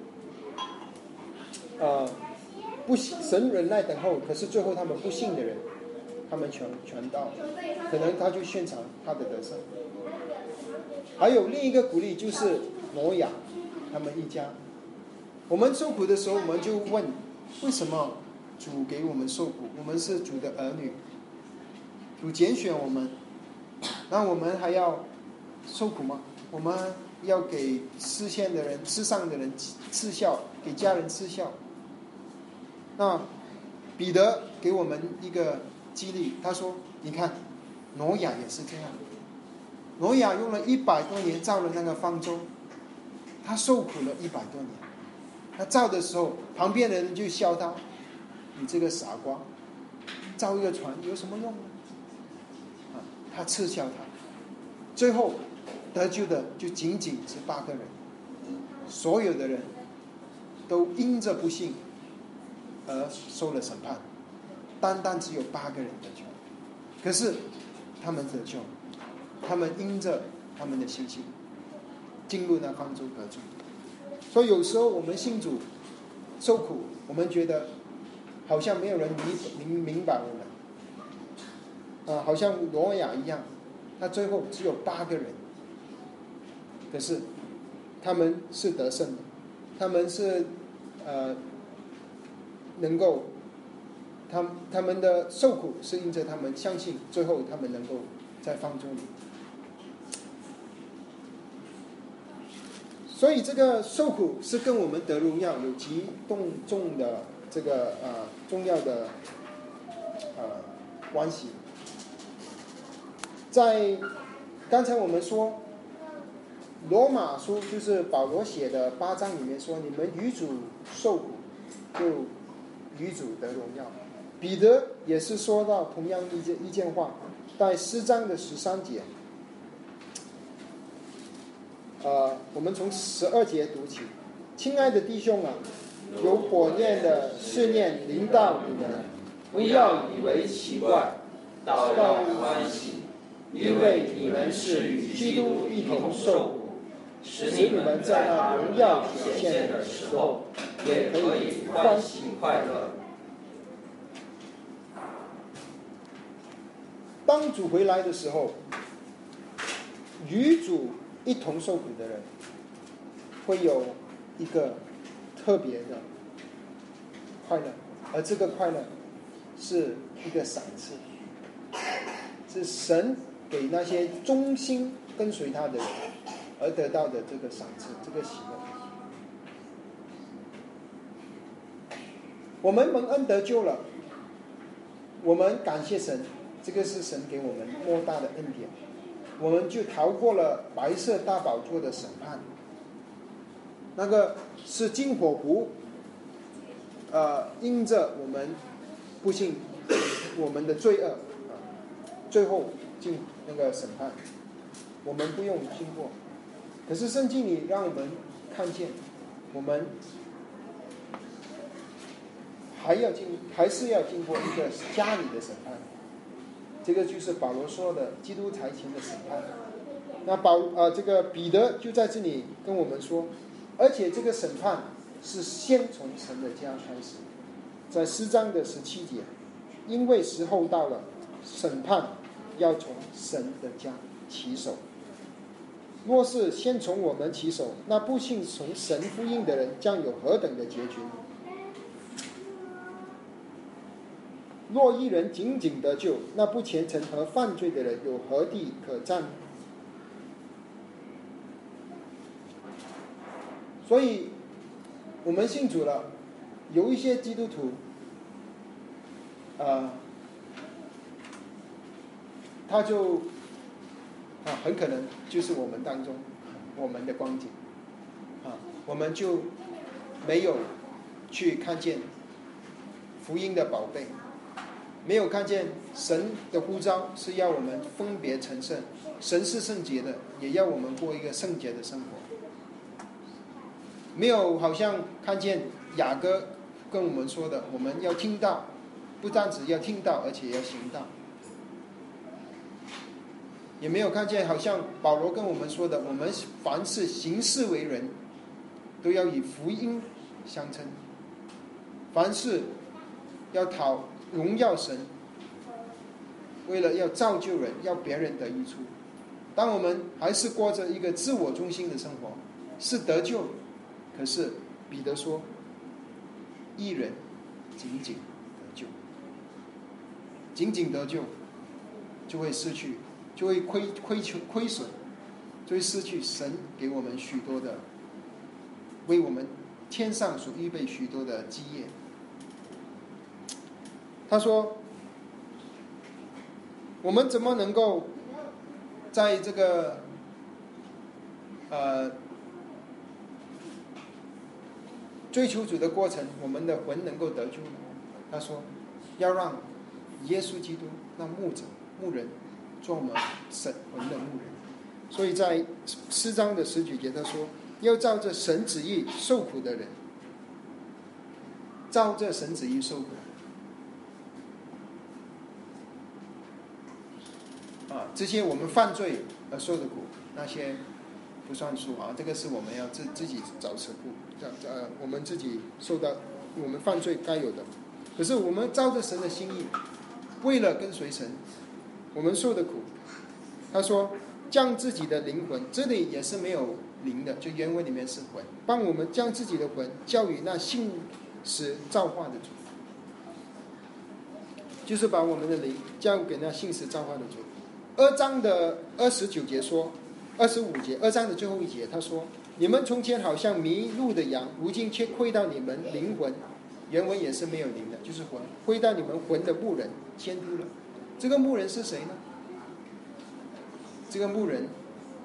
呃不神忍耐等候，可是最后他们不信的人，他们传传道，可能他就宣传他的得胜。还有另一个鼓励就是挪亚他们一家，我们受苦的时候，我们就问为什么主给我们受苦？我们是主的儿女，主拣选我们，那我们还要受苦吗？我们要给世线的人、世上的人赐孝，给家人赐孝。那彼得给我们一个激励，他说：“你看，挪亚也是这样。挪亚用了一百多年造了那个方舟，他受苦了一百多年。他造的时候，旁边的人就笑他：‘你这个傻瓜，造一个船有什么用呢？’啊，他嗤笑他。最后得救的就仅仅是八个人，所有的人都因着不信而受了审判，单单只有八个人得救。可是他们得救，他们因着他们的信心进入那方舟得救。所以有时候我们信主受苦，我们觉得好像没有人明明白我们，啊，好像挪亚一样，他最后只有八个人，可是他们是得胜的，他们是呃能够，他他们的受苦是因着他们相信，最后他们能够在方舟里。所以这个受苦是跟我们得荣耀有极重重的这个呃重要的呃关系。在刚才我们说罗马书就是保罗写的八章里面说，你们与主受苦就与主得荣耀。彼得也是说到同样一件一件话，在四章的十三节，呃，我们从十二节读起。亲爱的弟兄啊，有火焰的试炼临到你们， 不要以为奇怪，倒要欢喜，因为你们是与基督一同受苦，使你们在那荣耀显现的时候，也可以欢喜快乐。 当主回来的时候，与主一同受苦的人会有一个特别的快乐，而这个快乐是一个赏赐，是神给那些忠心跟随他的人而得到的这个赏赐，这个喜乐。我们蒙恩得救了，我们感谢神，这个是神给我们莫大的恩典，我们就逃过了白色大宝座的审判。那个是金火湖，呃，因着我们不信我们的罪恶，呃、最后进那个审判，我们不用经过。可是圣经里让我们看见，我们还要经，还是要经过一个家里的审判。这个就是保罗说的基督台前的审判。那保呃这个彼得就在这里跟我们说，而且这个审判是先从神的家开始，在四章的十七节，因为时候到了，审判要从神的家起手。若是先从我们起手，那不信从神福音的人将有何等的结局？若一人仅仅得救，那不虔诚和犯罪的人有何地可站？ 所以我们信主了，有一些基督徒呃他就啊很可能就是我们当中我们的光景啊，我们就没有去看见福音的宝贝，没有看见神的呼召是要我们分别成圣，神是圣洁的，也要我们过一个圣洁的生活。没有好像看见雅各跟我们说的，我们要听到，不但只要听到，而且要行道。也没有看见好像保罗跟我们说的，我们凡事行事为人都要以福音相称，凡事要讨荣耀神，为了要造就人，要别人得益处。当我们还是过着一个自我中心的生活，是得救，可是彼得说义人仅仅得救，仅仅得救就会失去，就会亏亏穷亏损，就会失去神给我们许多的，为我们天上所预备许多的基业。他说我们怎么能够在这个呃追求主的过程，我们的魂能够得救呢？他说要让耶稣基督那牧者牧人做我们神魂的牧人。所以在诗章的十九节他说要照着神旨意受苦的人，照着神旨意受苦啊，这些我们犯罪而受的苦，那些不算数啊，这个是我们要自自己找吃苦，呃，我们自己受到我们犯罪该有的。可是我们照着神的心意，为了跟随神，我们受的苦。他说将自己的灵魂，这里也是没有灵的，就原文里面是魂，帮我们将自己的魂交与那信实造化的主，就是把我们的灵交给那信实造化的主。二章的二十九节说，二十五节，二章的最后一节，他说：“你们从前好像迷路的羊，如今却归到你们灵魂。”原文也是没有灵的，就是魂，归到你们魂的牧人监督了。这个牧人是谁呢？这个牧人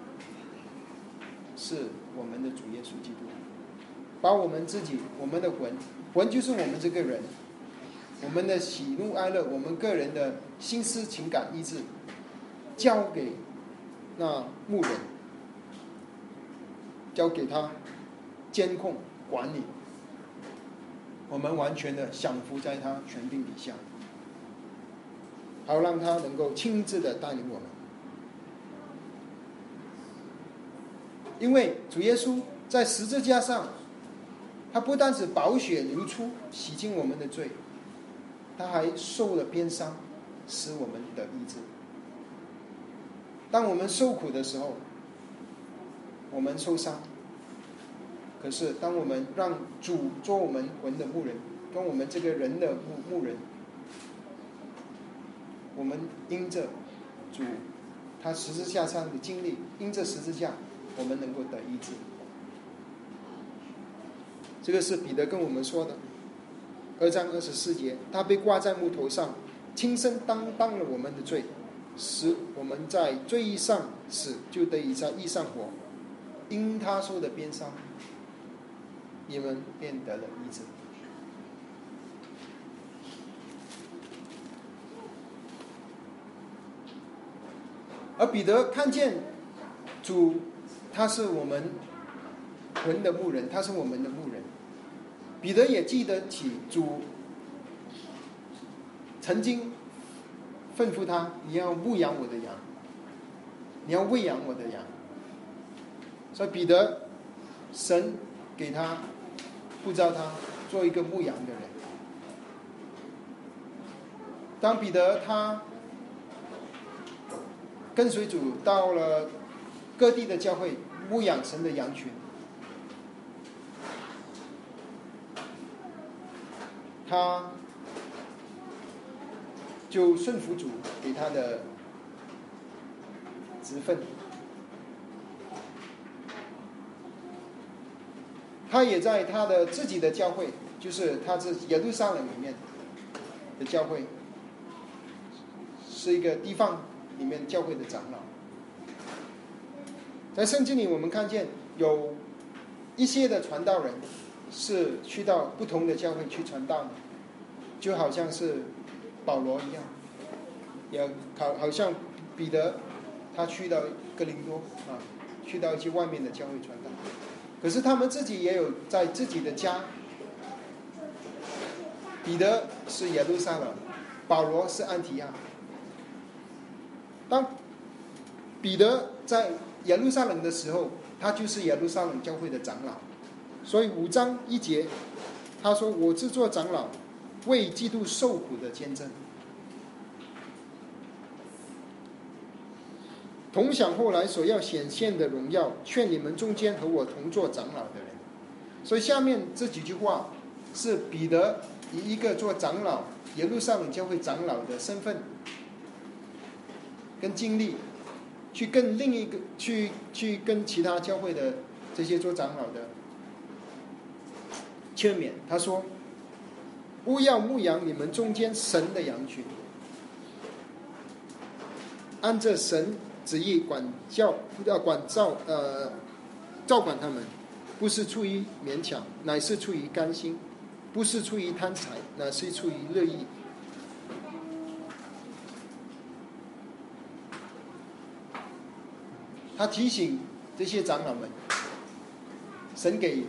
是我们的主耶稣基督，把我们自己，我们的魂，魂就是我们这个人，我们的喜怒哀乐，我们个人的心思情感意志，交给那牧人，交给他监控管理，我们完全的降服在他权柄底下，好让他能够亲自的带领我们。因为主耶稣在十字架上，他不但是宝血流出洗净我们的罪，他还受了鞭伤，使我们得医治。当我们受苦的时候，我们受伤，可是当我们让主做我们魂的牧人，跟我们这个人的牧牧人，我们因着主他十字架上的经历，因着十字架我们能够得医治。这个是彼得跟我们说的，二章二十四节，他被挂在木头上，亲身担当了我们的罪，使我们在罪上死，就得以在义上活。因他受的鞭伤，你们便得了医治。而彼得看见主，他是我们魂的牧人，他是我们的牧人。彼得也记得起主曾经吩咐他，你要牧养我的羊，你要喂养我的羊。所以彼得，神给他呼召他做一个牧羊的人。当彼得他跟随主到了各地的教会，牧养神的羊群，他就顺服主给他的职分。 他也在他的自己的教会，就是他是耶路撒冷里面的教会，是一个地方里面教会的长老。在圣经里我们看见有一些的传道人是去到不同的教会去传道的，就好像是保罗一样，也好好像彼得他去到哥林多啊，去到一些外面的教会传道。可是他们自己也有在自己的家，彼得是耶路撒冷，保罗是安提亚。当彼得在耶路撒冷的时候，他就是耶路撒冷教会的长老。所以五章一节他说，我是做长老，为基督受苦的见证，同享后来所要显现的荣耀，劝你们中间和我同做长老的人。所以下面这几句话是彼得以一个做长老耶路撒冷教会长老的身份跟经历，去跟另一个去去跟其他教会的这些做长老的劝勉。他说，勿要牧养你们中间神的羊群，按着神旨意管教要管照呃照管他们，不是出于勉强，乃是出于甘心；不是出于贪财，乃是出于乐意。他提醒这些长老们，神给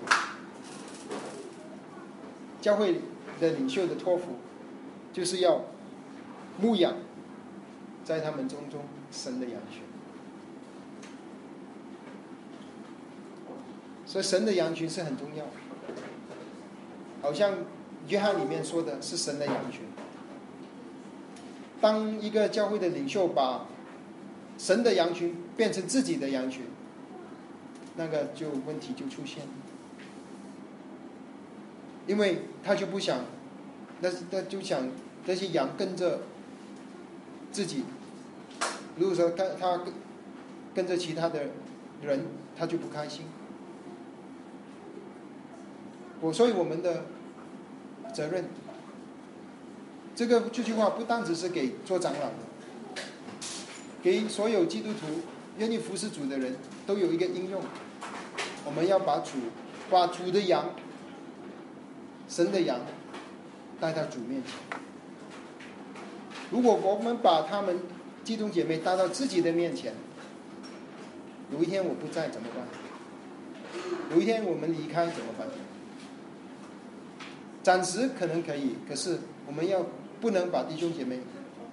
教会的领袖的托付，就是要牧养在他们中中神的羊群。所以神的羊群是很重要，好像约翰里面说的是神的羊群。当一个教会的领袖把神的羊群变成自己的羊群，那个就问题就出现了，因为他就不想，那他就想这些羊跟着自己，如果说他跟跟着其他的人，他就不开心。我所以我们的责任，这个这句话不单只是给做长老的，给所有基督徒愿意服侍主的人都有一个应用。我们要把主把主的羊，神的羊带到主面前。如果我们把他们弟兄姐妹带到自己的面前，有一天我不在怎么办？有一天我们离开怎么办？暂时可能可以，可是我们要不能把弟兄姐妹，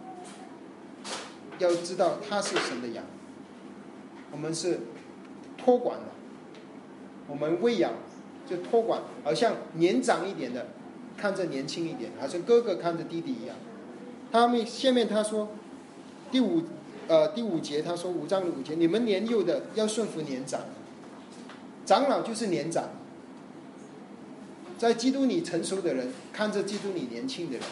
要知道他是神的羊，我们是托管的，我们喂养就托管，好像年长一点的看着年轻一点，好像哥哥看着弟弟一样。他们下面他说第五呃第五节，他说五章的五节，你们年幼的要顺服年长，长老就是年长，在基督里成熟的人看着基督里年轻的人。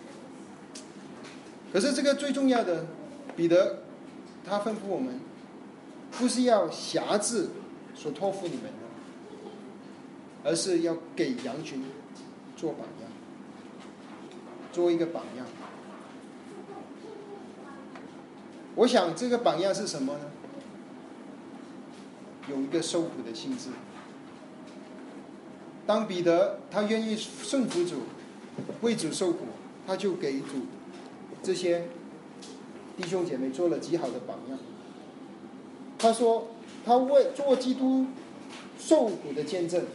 可是这个最重要的，彼得他吩咐我们，不是要辖制所托付你们的，而是要给羊群做榜样，做一个榜样。我想这个榜样是什么呢？有一个受苦的性质。当彼得他愿意顺服主，为主受苦，他就给主这些弟兄姐妹做了极好的榜样。他说他为做基督受苦的见证。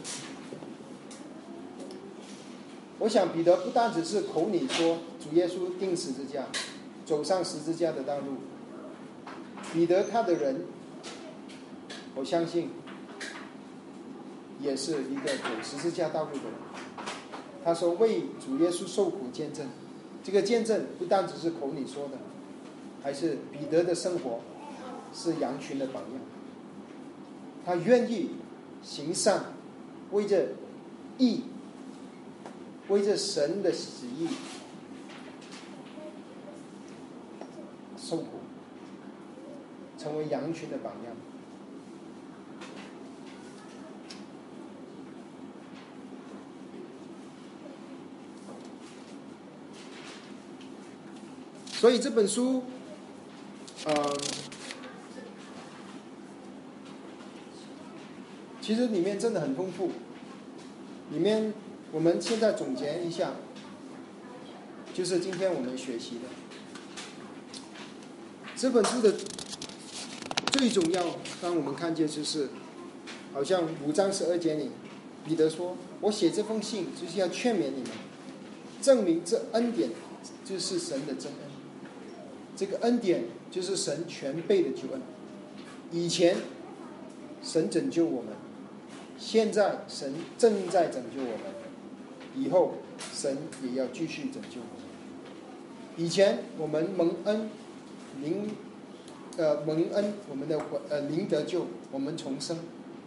我想彼得不单只是口里说主耶稣钉十字架，走上十字架的道路，彼得他的人，我相信也是一个走十字架道路的人。他说为主耶稣受苦见证，这个见证不单只是口里说的，还是彼得的生活是羊群的榜样。他愿意行善，为着义，为着神的旨意受苦，成为羊群的榜样。 所以这本书，呃，其实里面真的很丰富。里面我们现在总结一下，就是今天我们学习的这本书的最重要，让我们看见就是，好像五章十二节里，彼得说：“我写这封信就是要劝勉你们，证明这恩典就是神的真恩。这个恩典就是神全备的救恩。以前神拯救我们，现在神正在拯救我们，以后神也要继续拯救我们。以前我们蒙恩，灵呃蒙恩，我们的呃灵得救，我们重生。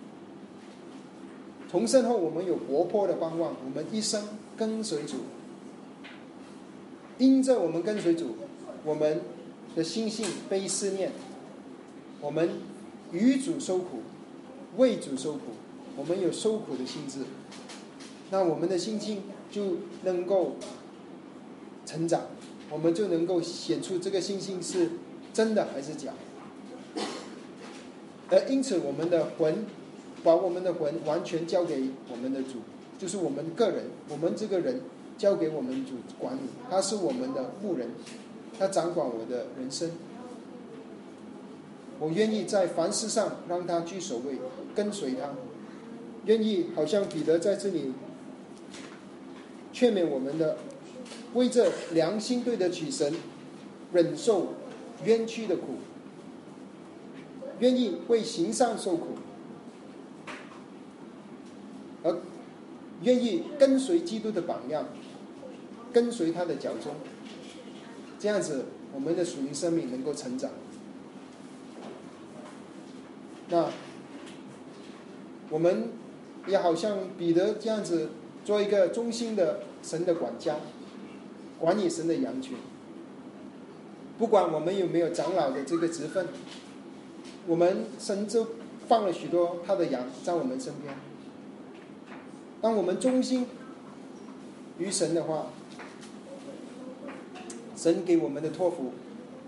重生后，我们有活泼的盼望，我们一生跟随主。因着我们跟随主，我们的心性被思念，我们与主受苦，为主受苦，我们有受苦的心志，那我们的心境就能够成长，我们就能够显出这个心性是真的还是假。而因此，我们的魂，把我们的魂完全交给我们的主，就是我们个人，我们这个人交给我们主管理，他是我们的牧人，他掌管我的人生。我愿意在凡事上让他居首位，跟随他，愿意好像彼得在这里劝勉我们的，为这良心对得起神，忍受冤屈的苦，愿意为行善受苦，而愿意跟随基督的榜样，跟随他的脚踪，这样子我们的属灵生命能够成长。那我们也好像彼得这样子，做一个忠心的神的管家，管理神的羊群。不管我们有没有长老的这个职分，我们神就放了许多他的羊在我们身边。当我们忠心于神的话，神给我们的托付，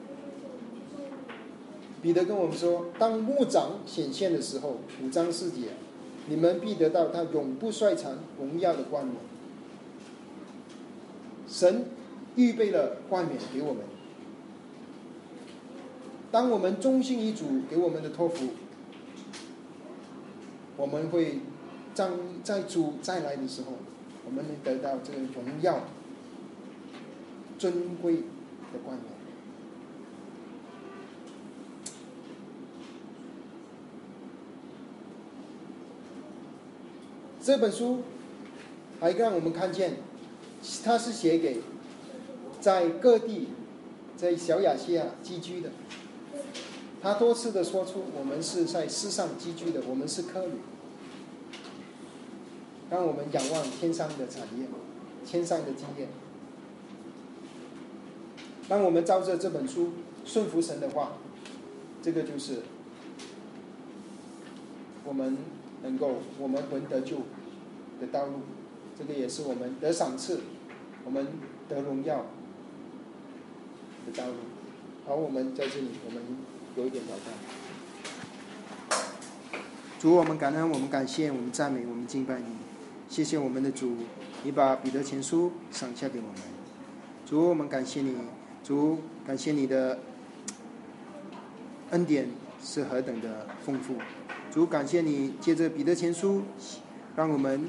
彼得跟我们说，当牧长显现的时候，五章四节，你们必得到他永不衰残荣耀的冠冕。神预备了冠冕给我们，当我们忠心于主给我们的托付，我们会在主再来的时候，我们能得到这个荣耀尊贵的冠冕。这本书还让我们看见，它是写给在各地在小亚细亚寄居的。他多次的说出，我们是在世上寄居的，我们是客旅，让我们仰望天上的产业，天上的经验。当我们照着这本书顺服神的话，这个就是我们能够我们魂得救的道路，这个也是我们得赏赐，我们得荣耀的道路。好，我们在这里，我们有一点挑战。主，我们感恩，我们感谢，我们赞美，我们敬拜你。谢谢我们的主，你把彼得前书赏下给我们。主，我们感谢你，主，感谢你的恩典是何等的丰富。主，感谢你借着彼得前书，让我们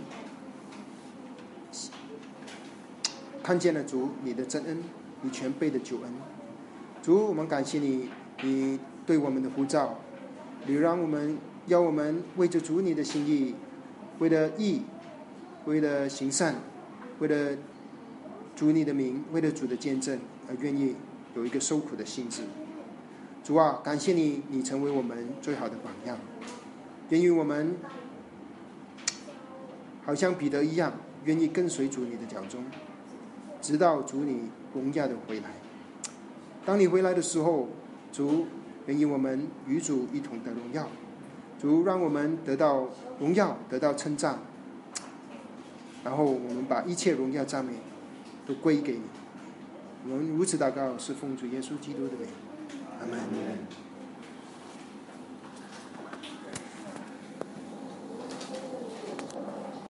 看见了主你的真恩，你全备的救恩。主，我们感谢你，你对我们的呼召，你让我们要我们为着主你的心意，为了义，为了行善，为了主你的名，为了主的见证而愿意有一个受苦的心志。主啊，感谢你，你成为我们最好的榜样。愿意我们好像彼得一样，愿意跟随主你的脚踪，直到主你荣耀的回来。当你回来的时候，主，愿意我们与主一同得荣耀。主，让我们得到荣耀，得到称赞，然后我们把一切荣耀赞美都归给你。 我们如此祷告，是奉主耶稣基督的名，阿门。